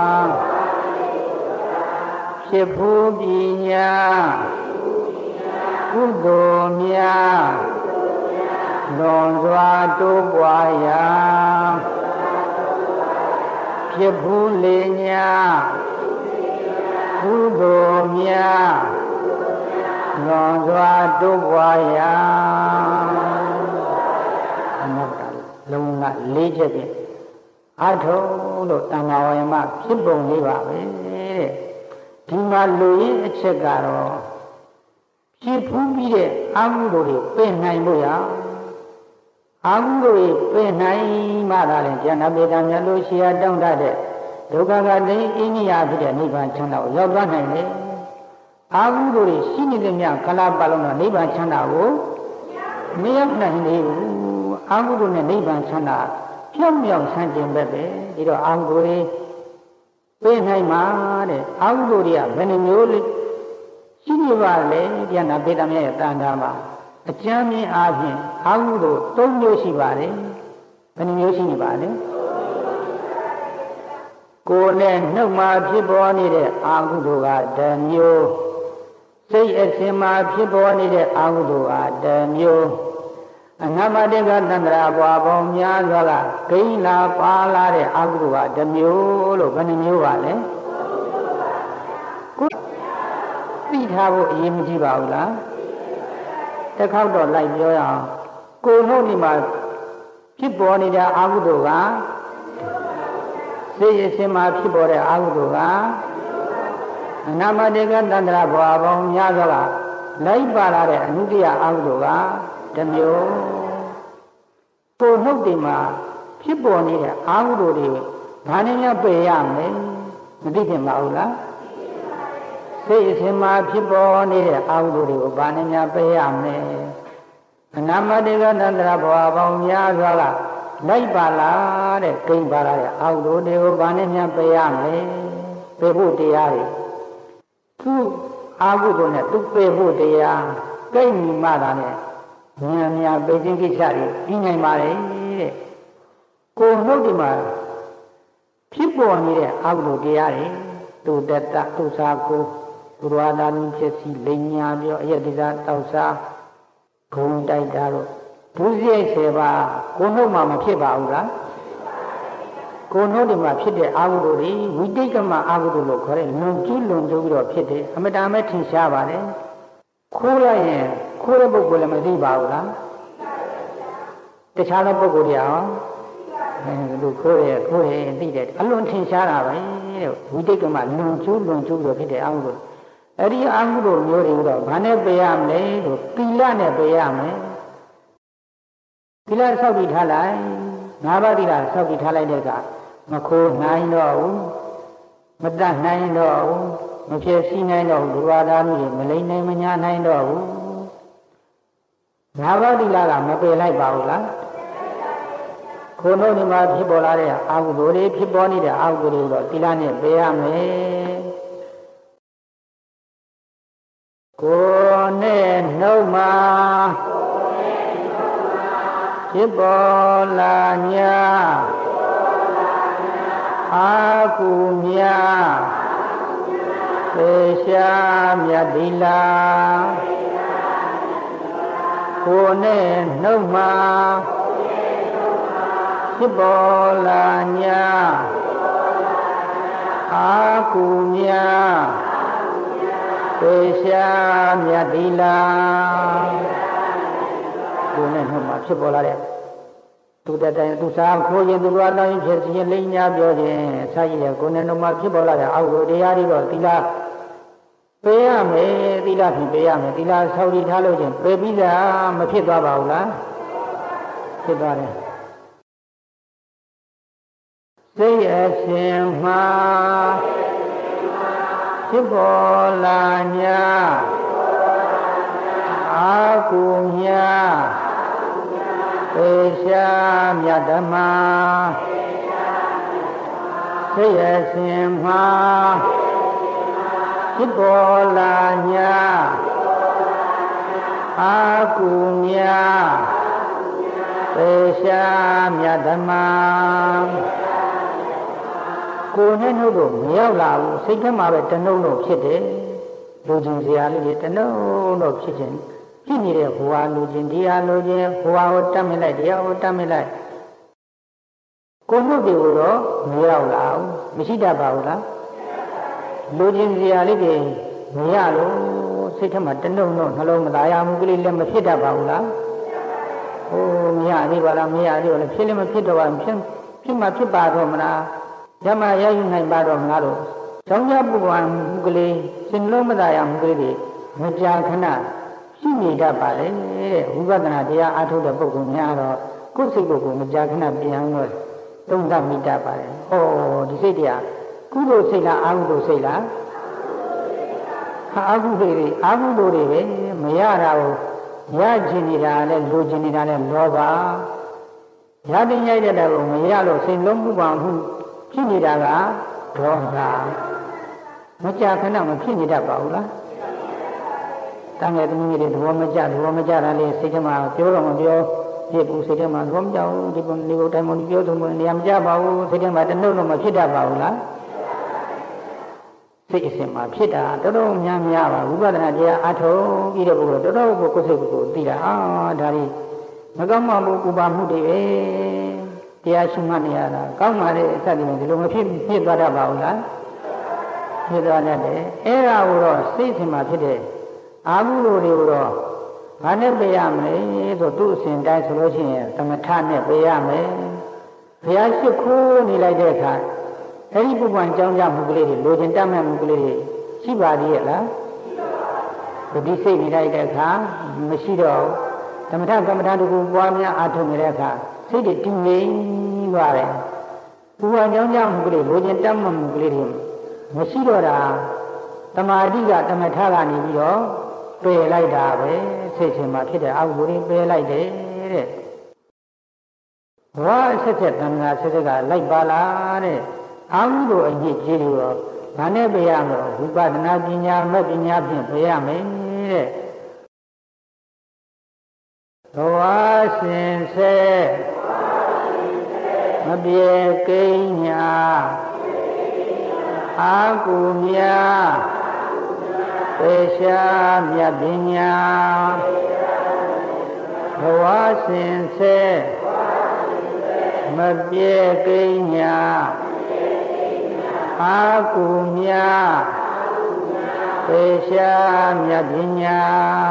ဖြစ်ဘူးပညာကုသိုလ်ညာလွန်စွာတိုးပွားရာဖြစ်ဘူးလေညာကုသိုလ်မြတ်လွန်စွာတိုးပွားရာအနောက်ကလုံးက၄ချက်ဖြင့်အထုံးလို့တန်ခါဝယမဖြစ်ပုံလေးပါပဲတဲ့ဒီမှာလူရင်းအချက်ကတော့ဖြစ်ဖူးပြီးတဲ့အာဟုတို့တွေပြင်နိုင်လို့ရအာဟုတို့တွေပြင်နိုင်မှသာလေဉာဏ်ပေတံမြတ်လို့ရှိရတောင်းတတဲ့ဒုက္ခကတိအင်းကြီးရဖြစ်တဲ့နိဗ္ဗာန်ချမ်းသာကိုရောက်သွားနိုင်တယ်အာဟုတို့တွေရှိနေတဲ့မြတ်ကလပတ်လုံးတော့နိဗ္ဗာန်ချမ်းသာကိုမရောက်နိုင်သေးဘူးအာဟုတို့နဲ့နိဗ္ဗာန်ချမ်းသာဖြောင်းမြောင်ဆန်းကျင်ပဲဒီတော့အာဟုတို့တွေပြင်နိုင်မှာတဲ့အာဟုတို့တွေကဘယ်နှမျိုးလဲရှိနေပါလေဉာဏ်ပေတံမြတ်ရဲ့တန်ခါမှာအကျမ်းမြင်အားဖြင့်အာဟုတို့၃မျိုးရှိပါတယ်ဘယ်နှမျိုးရှိနေပါလဲကိုယ်နဲ့နှုတ်မှာဖြစ်ပေါ်နေတဲ့အာဟုတို့ကတစ်မျိုးစိတ်အစဉ်မှာဖြစ်ပေါ်နေတဲ့အာဟုတို့ကတစ်မျိုးအနာမတေကသန္တရာဘွားပေါင်းများစွာကဂိမ်းလာပါလာတဲ့အာဟုတို့ကတစ်မျိုးလို့ဘယ်နှမျိုးပါလဲကိုသိထားဖို့အရေးမကြီးပါဘူးလားတစ်ခေါက်တော့လိုက်ပြောရအောင်ကိုယ်နှုတ်ဒီမှာဖြစ်ပေါ်နေတဲ့အာဟုတို့ကစိတ်အစဉ်မှာဖြစ်ပေါ်တဲ့အာဟုတို့ကအနာမတေကသန္တရာဘွားပေါင်းများစွာကလိုက်ပါလာတဲ့အနုတ္တယအာဟုတို့ကတစ်မျိုးကိုယ်နှုတ်ဒီမှာဖြစ်ပေါ်နေတဲ့အာဟုတို့တွေဘာနဲ့များပယ်ရမလဲမသိသင့်ပါဘူးလားစိတ်အစဉ်မှာဖြစ်ပေါ်နေတဲ့အာဟုတို့တွေကိုဘာနဲ့များပယ်ရမလဲအနာမတေကသန္တရာဘွားပေါင်းများစွာကလိုက်ပါလာတဲ့ဂိမ်းပါလာတဲ့အာဟုတို့တွေကိုဘာနဲ့များပယ်ရမလဲပယ်ဖို့တရားတွေသူအာဟုတို့နဲ့သူပယ်ဖို့တရားကိန်းမိမှတာနဲ့ဉာဏ်များပယ်ခြင်းကိစ္စတွေပြီးနိုင်ပါလေတဲ့ကိုယ်နှုတ်ဒီမှာဖြစ်ပေါ်နေတဲ့အာဟုတို့တရားတွေသူတတသူစာကိုဘုရားသာနိဖြစ်စီလိညာပြောအယတိသာတောက်စားဂုံတိုက်တာတော့ဒုစရိုက်10ပါးကိုယ်နှုတ်မှာမဖြစ်ပါဘူးလားကိုယ်နှုတ်ဒီမှာဖြစ်တဲ့အာဟုတို့တွေဝိတိတ်ကမအာဟုတို့လို့ခေါ်တဲ့လွန်ကျူးလွန်ကျူးပြီးတော့ဖြစ်တယ်အမတန်ပဲထင်ရှားပါတယ်ခိုးလိုက်ရင်ခိုးတဲ့ပုဂ္ဂိုလ်လည်းမသိပါဘူးလားတခြားသောပုဂ္ဂိုလ်တွေအောင်လူခိုးတယ်သိတယ်အလွန်ထင်ရှားတာပဲတဲ့ဝိတိတ်ကမလွန်ကျူးပြီးတော့ဖြစ်တဲ့အာဟုတို့အဲ့ဒီအာဟုတို့မျိုးတွေတော့ဘာနဲ့ပေးရမလဲဆိုသီလနဲ့ပေးရမယ်သီလဆောက်တည်ထားလိုက်၅ပါးသီလဆောက်တည်ထားလိုက်တဲ့ကမခိုးနိုင်တော့ဘူးမတတ်နိုင်တော့ဘူးမဖြစ်စီနိုင်တော့ဘူးဘုရားသားမှုတွေမလိမ့်နိုင်မညာနိုင်တော့ဘူး၅ပါးသီလကမပယ်လိုက်ပါဘူးလားခိုးနှုတ်ဒီမှာဖြစ်ပေါ်လာတဲ့အာဟုတို့တွေဖြစ်ပေါ်နေတဲ့အာဟုတို့တော့သီလနဲ့ပယ်ရမယ်ကိုယ်နဲ့နှုတ်မှာဖြစ်ပေါ်လာညာအာကုမြတ်သေရှားမြတ်ဒီလာကိုယ်နဲ့နှုတ်မှာဖြဖြစ်ပေါ်လာညာအာကုမြပေရှားမြတ်တိလာကိုယ်နဲ့နှုတ်မှာဖြစ်ပေါ်လာတဲ့သူတတိုင်သူစားခိုးခြင်းသူတော်တောင်းရင်ဖြစ်ခြင်းလိမ့်ညာပြောခြင်းစာရည်ရဲ့ကိုယ်နဲ့နှုတ်မှာဖြစ်ပေါ်လာတဲ့အောက်ကိုတရားတွေတော့သီလပေးရမယ်သီလဖြင့်ပေးရမယ်သီလဆောက်တည်ထားလို့ချင်းပေးပြီးတာမဖြစ်သွားပါဘူးလားဖြစ်သွားတယ်စိတ်အစဉ်မှာဖြစ်ပေါ်လာညာအာကုမြပေရှားမြတ်ဓမ္မစိတ်အစဉ်မှာဖြစ်ပေါ်လာညာအာကုမြပေရှားမြတ်ဓမ္မကိုယ်နဲ့နှုတ်တို့မရောက်လာဘူးစိတ်ထဲမှာပဲတနှုတ်လို့ဖြစ်တယ်လူချင်းစရာလေးတွေတနှုတ်လို့ဖြစ်ခြင်းဖြစ်နေတဲ့ဘဝလူချင်းတရားလူချင်းဘဝကိုတတ်မြလိုက်တရားကိုတတ်မြလိုက်ကိုယ်နှုတ်တွေကိုတော့မရောက်လာဘူးမရှိတတ်ပါဘူးလားလူချင်းစရာလေးတွေမရလို့စိတ်ထဲမှာတနှုတ်လို့နှလုံးမသားရမှုကလေးလည်းမဖြစ်တတ်ပါဘူးလားဟိုမရသေးပါလားမရသေးဘူးလေဖြစ်လည်းမဖြစ်တော့ပါဘူးဖြစ်မှဖြစ်ပါတော့မလားဓမ္မရယူနိုင်ပါတော့ငါတို့ကြောင်းကြပူပန်မှုကလေးစဉ်လုံးမသာရမှုကလေးတွေမကြာခဏရှိနေတတ်ပါလေတဲ့ဝိပဿနာတရားအားထုတ်တဲ့ပုဂ္ဂိုလ်များတော့ကိုယ်စိတ်ကိုမကြာခဏပြန်လို့သုံးသပ်မိတတ်ပါတယ်ဟောဒီစိတ်တရားကုသိုလ်စိတ်လားအာဟုသိုလ်စိတ်လားအာဟုသိုလ်တွေပဲမရတာကိုရချင်နေတာနဲ့လိုချင်နေတာနဲ့လောဘရတဲ့ရိုက်တဲ့တာကိုမရလို့စိတ်လုံးမှုပါမှုဖြစ်နေတာကဒေါသမကြာခဏမဖြစ်နေတတ်ပါဘူးလားတန်ငယ်သမီးတွေသဘောမကျတာလေးစိတ်ထဲမှာပြောတော့မပြောဖြစ်ဘူးစိတ်ထဲမှာသဘောမကျဘူးဒီပုံဒီဘုတိုင်းမပြောသူမနေရာမကျပါဘူးစိတ်ထဲမှာတနှုတ်တော့မဖြစ်တတ်ပါဘူးလားစိတ်အစဉ်မှာဖြစ်တာတော်တော်များပါဝိပဿနာတရားအထုံးပြီးတဲ့ပုဂ္ဂိုလ်တော်တော်ကိုယ်စိတ်ကိုသိတာဒါလေးမကောင်းမှဘူးဥပါမှုတွေပဲတရားရှိမှနေရတာကောင်းပါလေအစတည်းဒီလိုမဖြစ်သွားတတ်ပါဘူးလားဖြစ်သွားတတ်တယ်အဲ့ဒါကိုတော့စိတ်စဉ်မှာဖြစ်တဲ့အာဟုလိုတွေကိုတော့ဘာနဲ့ပေးရမလဲဆိုသူ့အစဉ်တိုင်းဆိုလို့ရှိရင်သမထနဲ့ပေးရမယ်ဘုရားရှိခိုးနေလိုက်တဲ့အခါအဲ့ဒီပုပ္ပံကြောင်းကြမှုကလေးတွေလိုချင်တတ်မဲ့မှုကလေးတွေရှိပါသေးရဲ့လားဒီစိတ်နေလိုက်တဲ့အခါမရှိတော့သမထကမ္မထာတကူပွားများအားထုတ်နေတဲ့အခါစိတ်တွေတည်ငြိမ်ပါတယ်ပုပ္ပံကြောင်းကြမှုကလေးလိုချင်တတ်မဲ့မှုကလေးတွေမရှိတော့တာတမာတိကသမထကနေပြီးတော့ပယ်လိုက်တာပဲစိတ်ချင်းမှာဖြစ်တဲ့အဟုတွေပယ်လိုက်တယ်တဲ့ဘဝဆက်ဆက်တဏှာဆက်ဆက်ကလိုက်ပါလားတဲ့အာဟုတို့အညစ်အကြေးတွေရောဘာနဲ့ပယ်ရမလို့ဝိပဿနာပညာမဲ့ပညာဖြင့်ပယ်ရမယ်တဲ့ဘဝရှင်ဆက်မပြေကိညာအာကုမြပေရှားမြတ်ပညာဘဝရှင်ဆက်မပြေကိညာအာကုမြပေရှားမြတ်ပညာ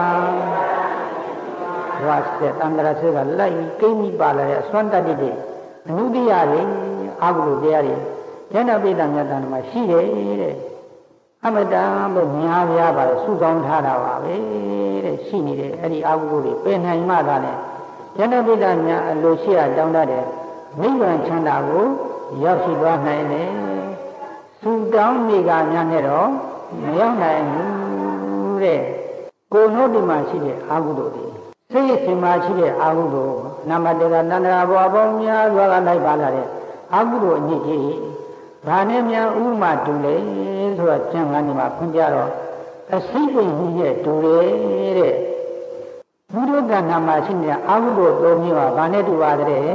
ဘဝဆက်တန္တရာဆက်ကလိုက်ကိမိပါလာတဲ့အစွမ်းတတ္တိတွေအနုတ္တိယတွေအာဟုလိုတရားတွေဉာဏပိဋကမြတ်တန်မှာရှိတယ်တဲ့အမတန်လို့များပြားပါလေစုဆောင်ထားတာပါပဲတဲ့ရှိနေတယ်အဲ့ဒီအာဟုတွေပယ်နိုင်မှသာလေဉာဏပိဋကမြတ်အလိုရှိရတောင်းတတ်တဲ့နိဗ္ဗာန်ချမ်းသာကိုရောက်ရှိသွားနိုင်တယ်စုတောင်းနေကများနဲ့တော့မရောက်နိုင်ဘူးတဲ့ကိုယ်နှုတ်ဒီမှာရှိတဲ့အာဟုတွေစိတ်ရှင်မှာရှိတဲ့အာဟုတို့နာမတေကတန္တရာဘောပေါင်းများစွာကလိုက်ပါလာတဲ့အာဟုတို့အညစ်ကြီးဘာနဲ့များဥမာတူလေဆိုတော့ကျန်ကနေမှာဖွင့်ကြတော့အစိတ်ဝင်ကြီးရဲ့တူလေတဲ့ဘုရားကနာမှာရှိနေတဲ့အာဟုတို့သုံးမျိုးဟာဘာနဲ့တူပါတဲ့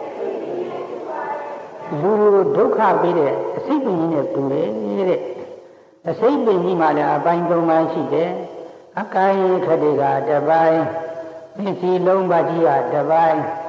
လူဒုက္ခပေးတဲ့အစိတ်ဝင်ကြီးနဲ့တူလေတဲ့အစိတ်ဝင်ကြီးမှလည်းအပိုင်း၃ပိုင်းရှိတယ်အကိုင်းခတိကတစ်ပိုင်းပစ္စည်းလုံးပါကြီးကတစ်ပိုင်း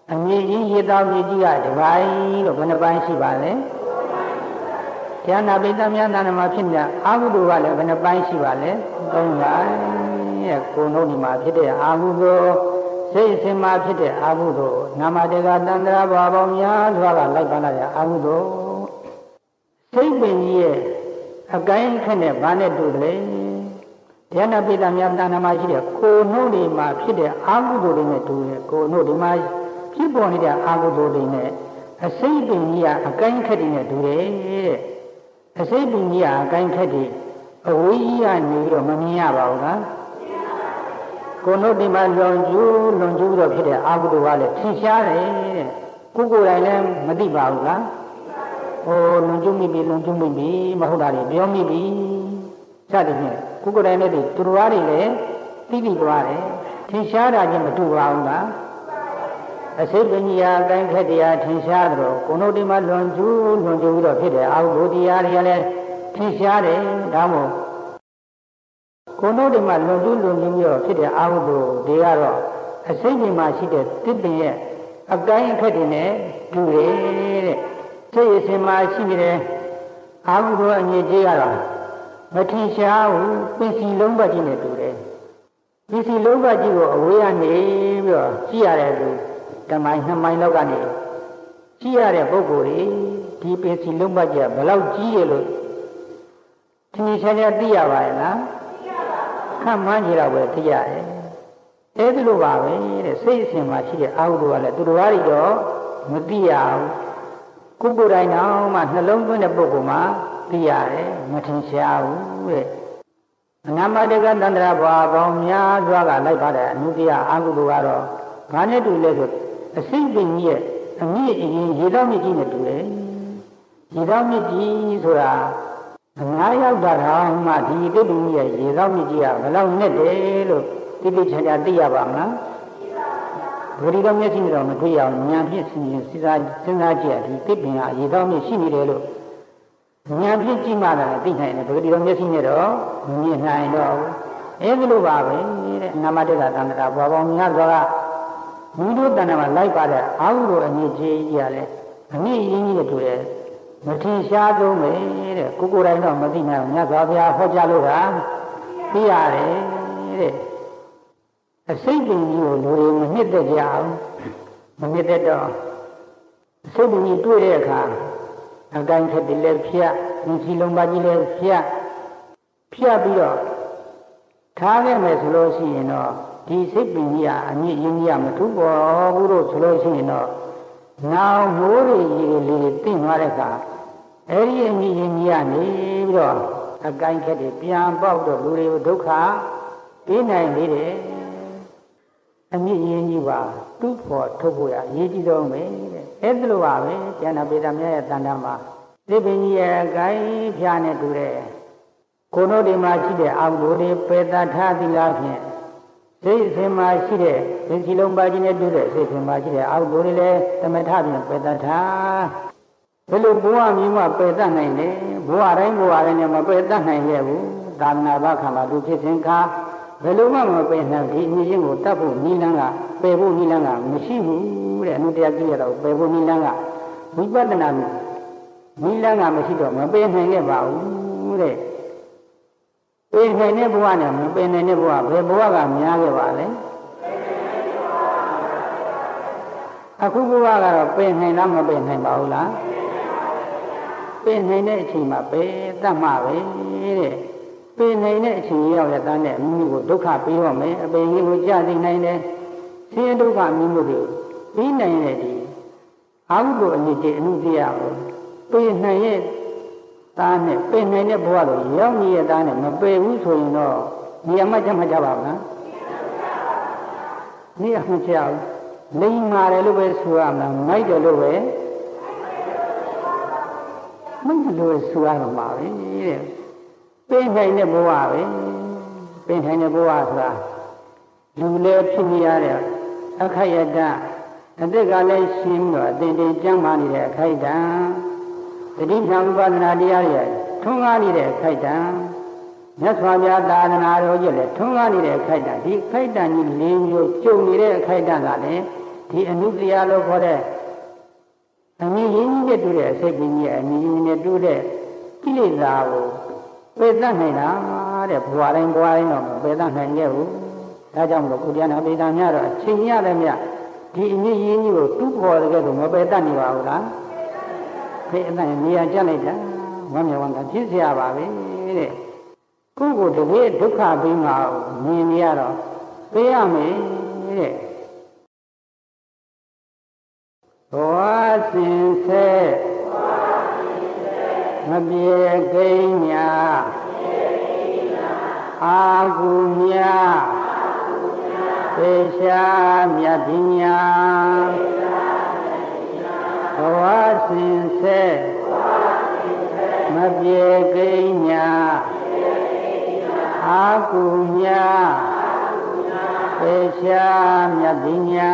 အမြင့်ကြီးရေတောင်ကြီးကတပိုင်းလို့ဘယ်နှပိုင်းရှိပါလဲဉာဏပိတ္တမြတ်တဏ္ဍမှာဖြစ်နေအာဟုတုကလည်းဘယ်နှပိုင်းရှိပါလဲ၃ပိုင်းရဲ့ကိုယ်နှုတ်ဒီမှာဖြစ်တဲ့အာဟုတုစိတ်အစဉ်မှာဖြစ်တဲ့အာဟုတုနာမတေကတန္တရာဘာပေါင်းများစွာကလိုက်ပါလာတဲ့အာဟုတုစိတ်ပင်ကြီးရဲ့အကိုင်းခက်နဲ့ဘာနဲ့တူတယ်ဉာဏပိတ္တမြတ်တဏ္ဍမှာရှိတဲ့ကိုယ်နှုတ်ဒီမှာဖြစ်တဲ့အာဟုတုတွေနဲ့တူတယ်ကိုယ်နှုတ်ဒီမှာဖြစ်ပေါ်နေတဲ့အာဟုတုတွေနဲ့အစိတ်ပင်ကြီးကအကိုင်းခက်တွေနဲ့တူတယ်တဲ့အစိတ်ပင်ကြီးကအကိုင်းခက်တွေအဝေးကြီးကနေပြီးတော့မမြင်ရပါဘူးလားကိုယ်နှုတ်ဒီမှာလွန်ကျူးတော့ဖြစ်တဲ့အာဟုတုကလည်းထင်ရှားတယ်တဲ့ကိုယ်ကိုယ်တိုင်လည်းမသိပါဘူးလားဟိုလွန်ကျူးမိပြီမဟုတ်တာတွေပြောမိပြီစသဖြင့်ကိုယ်ကိုယ်တိုင်လည်းသူတော်ဘာတွေလည်းသိသွားတယ်ထင်ရှားတာချင်းမတူပါဘူးလားအစိတ်ပင်ကြီးအကိုင်းခက်တရားထင်ရှားတယ်ကိုယ်နှုတ်ဒီမှာလွန်ကျူးပြီးတော့ဖြစ်တဲ့အာဟုတုတရားတွေကလည်းထင်ရှားတယ်ဒါမို့ကိုယ်နှုတ်ဒီမှာလွန်ကျူးပြီးတော့ဖြစ်တဲ့အာဟုတုတွေကတော့အစိတ်ပင်မှာရှိတဲ့တစ်ပင်ရဲ့အကိုင်းခက်တွေနဲ့တူတယ်တဲ့စိတ်အစဉ်မှာရှိနေတဲ့အာဟုတုအငြိကြီးကတော့မထင်ရှားဘူးပင်စီလုံးပတ်ကြီးနဲ့တူတယ်ပင်စီလုံးပတ်ကြီးကိုအဝေးကနေပြီးတော့ကြည့်ရတဲ့သူတမိုင်2မိုင်လောက်ကနေကြည့်ရတဲ့ပုဂ္ဂိုလ်တွေဒီပင်စီလုံးပတ်ကြီးကဘယ်လောက်ကြီးရလို့ထင်ရှားရှားသိရပါရဲ့လားခန့်မှန်းကြည့်တော့ပဲသိရတယ်အဲဒီလိုပါပဲတဲ့စိတ်အစဉ်မှာရှိတဲ့အာဟုတုကလည်းသူတော်ဘာတွေတော့မသိရဘူးကိုယ်ကိုယ်တိုင်တော့မှနှလုံးသွင်းတဲ့ပုဂ္ဂိုလ်မှာသိရတယ်မထင်ရှားဘူးတဲ့အနာမတကတန္တရာဘာပေါင်းများစွာကလိုက်ပါတဲ့အနုတ္တိယအာဟုတုကတော့ဘာနဲ့တူလဲဆိုအစိတ်ပင်ကြီးရဲ့အမြင့်အရင်ရေတောက်မြစ်ကြီးနဲ့တူတယ်ရေတောက်မြစ်ကြီးဆိုတာ9ရောက်တာတော့မှဒီတိတ်ပင်ကြီးရဲ့ရေတောက်မြစ်ကြီးကဘယ်လောက်နဲ့တယ်လို့တိတိကျကျသိရပါမလားဘုရားတော်မျက်စိနဲ့တော့မတွေ့ရအောင်ဉာဏ်ဖြင့်စဉ်းစားကြည့်ရဒီတိတ်ပင်ကရေတောက်မြစ်ရှိနေတယ်လို့ဉာဏ်ဖြင့်ကြည့်မှသာသိနိုင်တယ်ဘုရားတော်မျက်စိနဲ့တော့မမြင်နိုင်တော့ဘူးအဲဒီလိုပါပဲတဲ့အနာမတေကသန္တရာဘောပေါင်းများစွာကမိတို့တဏ္ဍာမှာလိုက်ပါတဲ့အာဟုတုအငြိကြီးကြီးရလဲအငြိရင်းကြီးတွေတူတယ်မထင်ရှားဆုံးပဲတဲ့ကိုယ်တိုင်တော့မသိနိုင်ဘူးမြတ်စွာဘုရားဟောကြားလို့တာသိရတယ်တဲ့အစိတ်ပင်ကြီးကိုလူတွေမနှစ်သက်ကြအောင်မနှစ်သက်တော့အစိတ်ပင်ကြီးတွေ့တဲ့အခါအကိုင်းခက်တယ်လည်းဖြတ်ဒီစီလုံးပါကြီးလည်းဖြတ်ပြီးတော့ထားခဲ့မယ်ဆိုလို့ရှိရင်တော့ဒီစိတ်ပင်ကြီးကအမြင့်ရင်းကြီးမထူပေါ်ဘူးလို့ဆိုလို့ရှိရင်တော့နောင်မိုးတွေရေလေးတင့်သွားတဲ့အခါအဲ့ဒီအမြင့်ရင်းကြီးကနေပြီးတော့အကိုင်းခက်တယ်ပြန်ပေါက်တော့လူတွေကိုဒုက္ခပေးနိုင်နေတယ်အမြင့်ရင်းကြီးပါသူ့ဖို့ထုတ်ဖို့ရအရေးကြီးဆုံးပဲတဲ့အဲ့ဒါလိုပါပဲကျန်တာပေတမြတ်ရဲ့တန်တမ်းမှာစိတ်ပင်ကြီးရဲ့အကိုင်းဖြာနဲ့တူတယ်ကိုယ်တို့ဒီမှာရှိတဲ့အာဟုတုတွေပေတထားသီလားဖြင့်စိတ်အစဉ်မှာရှိတဲ့ဒီစီလုံးပါကြီးနဲ့တူတဲ့စိတ်အစဉ်မှာရှိတဲ့အာဟုတုတွေလည်းသမထဖြင့်ပေတထားဘယ်လိုဘဝမျိုးမှာပေတနိုင်လဲဘဝတိုင်းနဲ့မပေတနိုင်ရဲ့ဘူးသာသနာ့ဘာခံပါသူဖြစ်စဉ်ခါဘယ်လိုမှမပေနိုင်ဒီအရင်ကိုတတ်ဖို့နိလန်းကပယ်ဖို့နိလန်းကမရှိဘူးတဲ့အနုတရားကြည့်ရတော့ပယ်ဖို့နိလန်းကဝိပဿနာနိလန်းကမရှိတော့မပေနိုင်ခဲ့ပါဘူးတဲ့ပေနိုင်တဲ့ဘဝနဲ့မပေနိုင်တဲ့ဘဝဘယ်ဘဝကများခဲ့ပါလဲအခုဘဝကတော့ပေနိုင်လားမပေနိုင်ပါဘူးလားပေနိုင်တဲ့အချိန်မှာပေတတ်မှပဲတဲ့ပေနိုင်တဲ့အချိန်ရောက်တဲ့တန်းနဲ့မိမိကိုဒုက္ခပေးတော့မယ်အပေကြီးကိုကြာသိနိုင်တယ်ဆင်းရဲဒုက္ခမိမှုတွေပြီးနိုင်တဲ့ဒီအာဟုတုအနည်းတည်းအနုတ္တိယကိုပေနိုင်ရဲ့သားနဲ့ပေနိုင်တဲ့ဘဝကိုရောက်နေတဲ့သားနဲ့မပေဘူးဆိုရင်တော့နေရာမှကြမှာကြပါမလားနေရာမှကြောက်လိမ္မာတယ်လို့ပဲဆိုရမလားမိုက်တယ်လို့ပဲမလို့ဆိုရမှာပဲတဲ့ပေနိုင်တဲ့ဘဝပဲပေနိုင်တဲ့ဘဝဆိုတာလူလည်းဖြစ်နေရတဲ့အခိုက်အတန့်အတက်ကလည်းရှင်းတော့အတင်တင်ကျမ်းမာနေတဲ့အခိုက်အတန့်တတိယဝိပဿနာတရားတွေထွန်းကားနေတဲ့အခိုက်အတန့်မြတ်စွာဘုရားသာသနာတော်ကြီးလည်းထွန်းကားနေတဲ့အခိုက်အတန့်ဒီအခိုက်အတန့်ကြီး၄မျိုးကျုံနေတဲ့အခိုက်အတန့်ကလည်းဒီအနုတရားလို့ခေါ်တဲ့အမြင်ရင်းနဲ့တူတဲ့အစိတ်ကြီးရဲ့အမြင်ရင်းနဲ့တူတဲ့ကိလေသာကိုပယ်တတ်နိုင်တာတဲ့ဘဝတိုင်းတော့ပယ်တတ်နိုင်ရဲ့ဘူးဒါကြောင့်မလို့ကုတရားနာပိဋကများတော့အချိန်ရတယ်မြတ်ဒီအမြင်ရင်းကြီးကိုတူးပေါ်တဲ့ကဲတော့မပယ်တတ်နေပါဘူးလားခေအတန်နေရာကျလိုက်တာဝမ်းမြောက်ဝမ်းသာဖြစ်เสียပါပဲတဲ့ကိုယ်ကိုတကယ်ဒုက္ခပြီးမှမြင်နေရတော့သိရမယ်တဲ့ဘဝစဉ်ဆက်မပြေကိန်းညာအာဟုမြသေရှားမြတ်ပညာဘဝစဉ်ဆက်မပြေကိန်းညာအာဟုမြသေရှားမြတ်ပညာ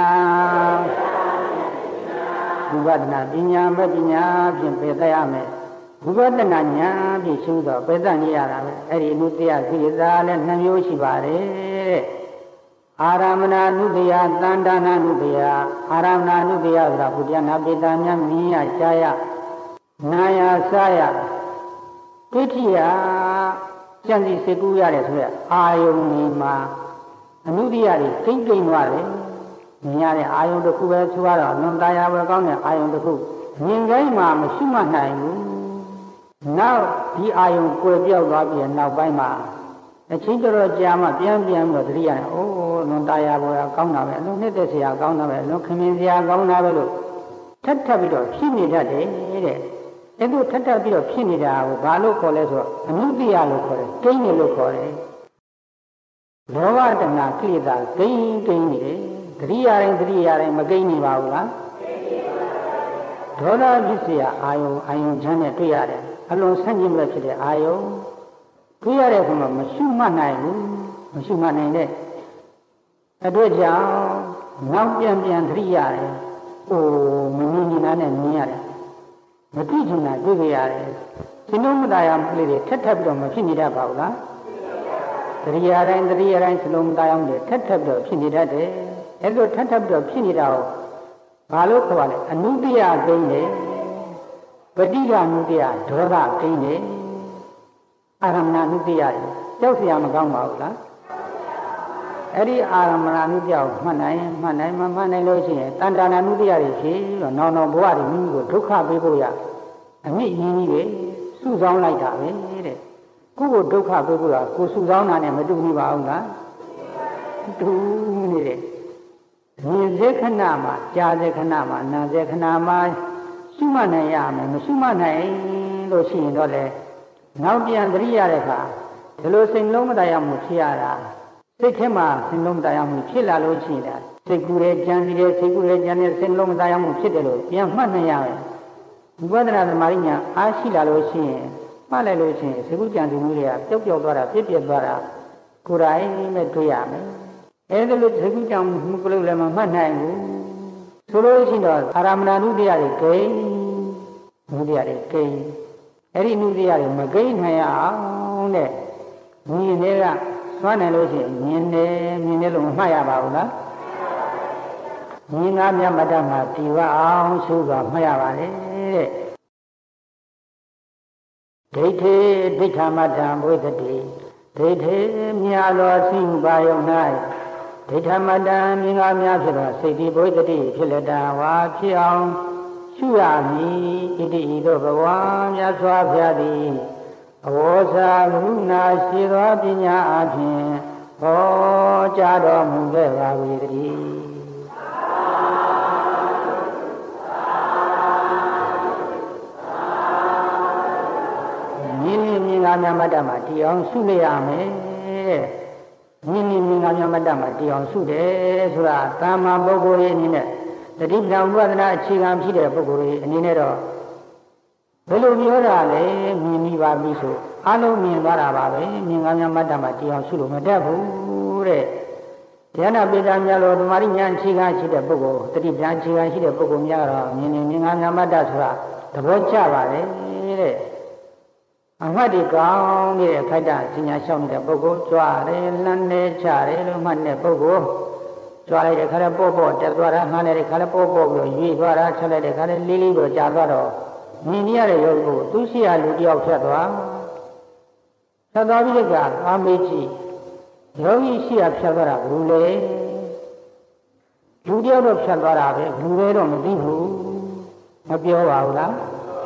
ဝိပဿနာပညာမဲ့ပညာဖြင့်ပယ်တတ်ရမယ်ဝိပဿနာဉာဏ်ဖြင့်ရှုတော့ပယ်တတ်နေရတာပဲအဲ့ဒီအနုတ္တယကိလေသာလည်းနှမျိုးရှိပါတယ်တဲ့အာရမဏအနုတ္တယသန္တာနာအနုတ္တယအာရမဏအနုတ္တယဆိုတာဘုရားနာပိတာများမြင်ရကြားရနာရစားရဒိဋ္ဌိယကြံစီစေကူးရတယ်ဆိုရအာယုန်ဒီမှာအနုတ္တယတွေကိမ့်ကိမ့်သွားတယ်မြင်ရတဲ့အာယုန်တစ်ခုပဲဆိုရတော့လွန်တာယာပဲကောင်းတဲ့အာယုန်တစ်ခုမြင်တိုင်းမှာမရှိမှနိုင်ဘူးနောက်ဒီအာယုန်ကွယ်ပြောက်သွားပြီးနောက်ပိုင်းမှာအချင်းတော်ကြာမှပြန်တော့တတိယနဲ့အိုးလွန်တာယာပေါ်ကကောင်းတာပဲအလုံးနှစ်သက်စရာကောင်းတာပဲအလုံးခမင်းစရာကောင်းတာပဲလို့ထပ်ပြီးတော့ဖြစ်နေတတ်တယ်တဲ့အဲ့ဒါထပ်ပြီးတော့ဖြစ်နေတာကိုဘာလို့ခေါ်လဲဆိုတော့အနုတ္တိယလို့ခေါ်တယ်ကိန်းနေလို့ခေါ်တယ်လောဘတဏှာကိလေသာကိန်းနေတယ်တတိယတိုင်းမကိန်းနေပါဘူးလားဒေါသဖြစ်เสียအာယုံချမ်းနဲ့တွေ့ရတယ်အလွန်ဆန့်ကျင်ဘက်ဖြစ်တဲ့အာယုံတွေ့ရတဲ့အခါမှာမရှိမှနိုင်ဘူးမရှိမှနိုင်တဲ့အတွက်ကြောင့်နောက်ပြန်သတိရတယ်ဟိုမမြင်နေတာနဲ့မြင်ရတယ်မသိချင်တာတွေ့ကြရတယ်ဒီလိုမတရားမှုလေးတွေထပ်ပြီးတော့မဖြစ်နေတတ်ပါဘူးလားတတိယတိုင်းစလုံးမတရားမှုတွေထပ်ပြီးတော့ဖြစ်နေတတ်တယ်အဲ့လိုထပ်ပြီးတော့ဖြစ်နေတာကိုဘာလို့ခေါ်လဲအနုတ္တယကိန်းတယ်ပဋိက္ခဏုတ္တယဒေါသကိန်းတယ်အာရမဏနုတ္တယကြောက်စရာမကောင်းပါဘူးလားအဲ့ဒီအာရမဏနုတ္တယကိုမှတ်နိုင်လို့ရှိရင်တဏ္ဍာနာနုတ္တယတွေဖြစ်တော့နောင်ဘဝတွေမိမိကိုဒုက္ခပေးဖို့ရအမြင့်ရင်းကြီးပဲစုဆောင်းလိုက်တာပဲတဲ့ကိုယ့်ကိုဒုက္ခပေးဖို့ကကိုစုဆောင်းတာနဲ့မတူဘူးပါဘူးလားတူနေတဲ့မြင်စေခဏမှာကြားစေခဏမှာနာစေခဏမှာရှုမှတ်နိုင်ရမယ်မရှုမှတ်နိုင်လို့ရှိရင်တော့လေနောက်ပြန်သတိရတဲ့အခါဒီလိုစိတ်လုံးမတရားမှုဖြစ်ရတာစိတ်ထဲမှာစိတ်လုံးမတရားမှုဖြစ်လာလို့ရှိရင်စိတ်ကူးရဲ့ကြံစီတဲ့စိတ်ကူးရဲ့ကြံတဲ့စိတ်လုံးမတရားမှုဖြစ်တယ်လို့ပြန်မှတ်နိုင်ရမယ်ဝိပဿနာသမာဓိညာအားရှိလာလို့ရှိရင်မှတ်လိုက်လို့ရှိရင်စိတ်ကူးကြံစီမှုတွေကပျောက်သွားတာပြည့်သွားတာကိုယ်တိုင်နဲ့တွေ့ရမယ်အဲ့ဒါလို့စိတ်ကူးကြံမှုကလေးလည်းမမှတ်နိုင်ဘူးဆိုလို့ရှိရင်တော့အာရမဏနုတ္တယတွေကိန်းနုတ္တယတွေကိန်းအဲ့ဒီနုတ္တယတွေမကိန်းနိုင်အောင်တဲ့မြင်တွေကစွမ်းနိုင်လို့ရှိရင်မြင်တယ်လို့မမှတ်ရပါဘူးလားမြင်ငါမြတ်မတ္တမှာဒီဝအောင်ရှုသွားမှတ်ရပါလေတဲ့ဒိဋ္ဌိဒိဋ္ဌမတ္တံဘုဒ္ဓတိဒိဋ္ဌိမြာလောစိပါယုံ၌ဒိဋ္ဌမတ္တံမြင်ငါမြဖြစ်သောစိတ်ဒီဘုဒ္ဓတိဖြစ်လက်တံဝါဖြစ်အောင်ရှုရမည်ဣတိဤသို့ဘဝမြတ်စွာဘုရားသည်အဝေါစာကရုဏာရှိသောပညာအပြင်ဟောကြားတော်မူခဲ့ပါ၏တည်းမြင်ငါမြတ်မတ္တမှာတည်အောင်ရှုလိုက်ရမယ်မြင်ငါမြတ်မတ္တမှာတည်အောင်ရှုတယ်ဆိုတာတာမန်ပုဂ္ဂိုလ်ရဲ့အနေနဲ့တတိပ္ပံဝိပဿနာအခြေခံဖြစ်တဲ့ပုဂ္ဂိုလ်ရဲ့အနေနဲ့တော့ဘယ်လိုပြောတာလဲမြင်မိပါပြီဆိုအလုံးမြင်သွားတာပါပဲမြင်ငါမြတ်မတ္တမှာတည်အောင်ရှုလို့မတတ်ဘူးတဲ့ဉာဏပိဋကများလို့ဓမ္မရိညာအခြေခံရှိတဲ့ပုဂ္ဂိုလ်တတိပ္ပံအခြေခံရှိတဲ့ပုဂ္ဂိုလ်များတော့မြင်ငါမြတ်မတ္တဆိုတာသဘောကျပါတယ်တဲ့အမှတ်ဒီကောင်းနေတဲ့ခိုက်တာစဉ္ညာလျှောက်နေတဲ့ပုဂ္ဂိုလ်ကြွတယ်လမ်းနေချတယ်လို့မှတ်တဲ့ပုဂ္ဂိုလ်ကြွားလိုက်တဲ့ခါလဲပေါ့ပေါ့တက်သွားတာငှားလိုက်တဲ့ခါလဲပေါ့ပေါ့ပြီးရွေ့သွားတာချက်လိုက်တဲ့ခါလဲလေးလေးတော့ကြာသွားတော့မြင်ရတဲ့ယောဂီကိုသူရှိရလူတယောက်ဖြတ်သွားပြီးတဲ့ကအာမေးကြည့်ယောဂီရှိရဖြတ်သွားတာဘူးလေလူတယောက်တော့ဖြတ်သွားတာပဲလူတွေတော့မသိဘူးမပြောပါဘူးလား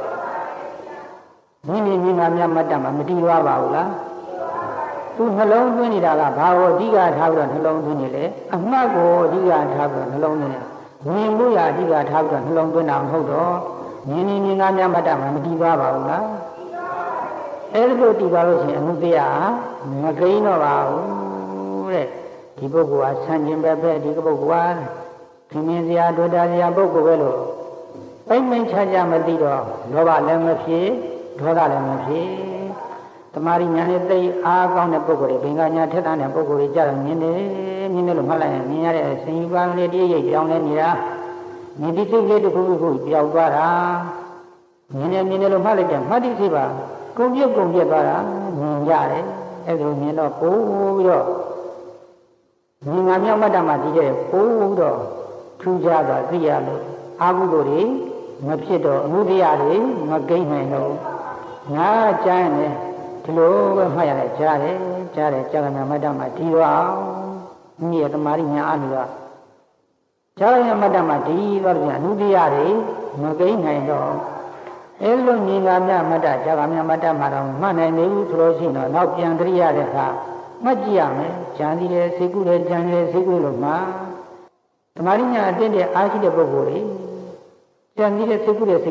မိမိမိငါများမတ်တမှာမတီးသွားပါဘူးလားသူနှလုံးသွင်းနေတာကဘာကိုအဓိကထားပြီးတော့နှလုံးသွင်းနေလဲအမှတ်ကိုအဓိကထားပြီးတော့နှလုံးသွင်းနေမြင်မှုရအဓိကထားပြီးတော့နှလုံးသွင်းတာမဟုတ်တော့မြင်မြင်ငါများမတ်တမှာမတီးသွားပါဘူးလားအဲဒီလိုတီးသွားလို့ရှိရင်အမှုတရားမကိန်းတော့ပါဘူးတဲ့ဒီပုဂ္ဂိုလ်ဟာဆန့်ကျင်ဘက်ပဲဒီပုဂ္ဂိုလ်ဟာခင်မင်းစရာတွေ့တာစရာပုဂ္ဂိုလ်ပဲလို့ပိတ်မိန်ချာချာမသိတော့လောဘလည်းမဖြစ်ဒေါသလည်းမဖြစ်တမာရီညာနဲ့သိအားကောင်းတဲ့ပုဂ္ဂိုလ်တွေဘင်္ဂညာထက်တဲ့ပုဂ္ဂိုလ်တွေကြတော့မြင်တယ်လို့မှတ်လိုက်ရင်မြင်ရတဲ့ဆင်ယူပါလေးတည်းရိပ်ပြောင်းနေနေတာမြင်တိစိတ်လေးတစ်ခုခုပြောင်းသွားတာမြင်တယ်လို့မှတ်လိုက်တယ်မှတ်တိစိတ်ပါကုန်ပြတ်သွားတာမြင်ရတယ်အဲ့ဒါမြင်တော့ပို့ပြီးတော့မြင်ငါမြောက်မှတ်တာမှဒီတဲ့ပို့တော့ထူးခြားသွားသိရလို့အာဟုတို့တွေမဖြစ်တော့အမှုတရားတွေမကိန်းနိုင်တော့ငါကြားရင်ဒီလိုပဲမှတ်ရတယ်ကြားတယ်ကြာကမြမတ္တမှာဒီတော့အောင်မြည့်တမာရီညာအားလို့ကြားရမတ္တမှာဒီတော့ပြန်အမှုတရားတွေမကိန်းနိုင်တော့အဲလိုမြင်လာမြမတ္တကြာကမြမတ္တမှာတော့မှတ်နိုင်နေဘူးဆိုလို့ရှိရင်တော့နောက်ပြန်ကြည့်ရတဲ့အခါမှတ်ကြည့်ရမယ်ကြံစီတယ်စိတ်ကူးတယ်ကြံတယ်စိတ်ကူးလို့မှတမာရီညာအတင်းတဲ့အားရှိတဲ့ပုဂ္ဂိုလ်တွေကြံစီတဲ့စိတ်ကူးတဲ့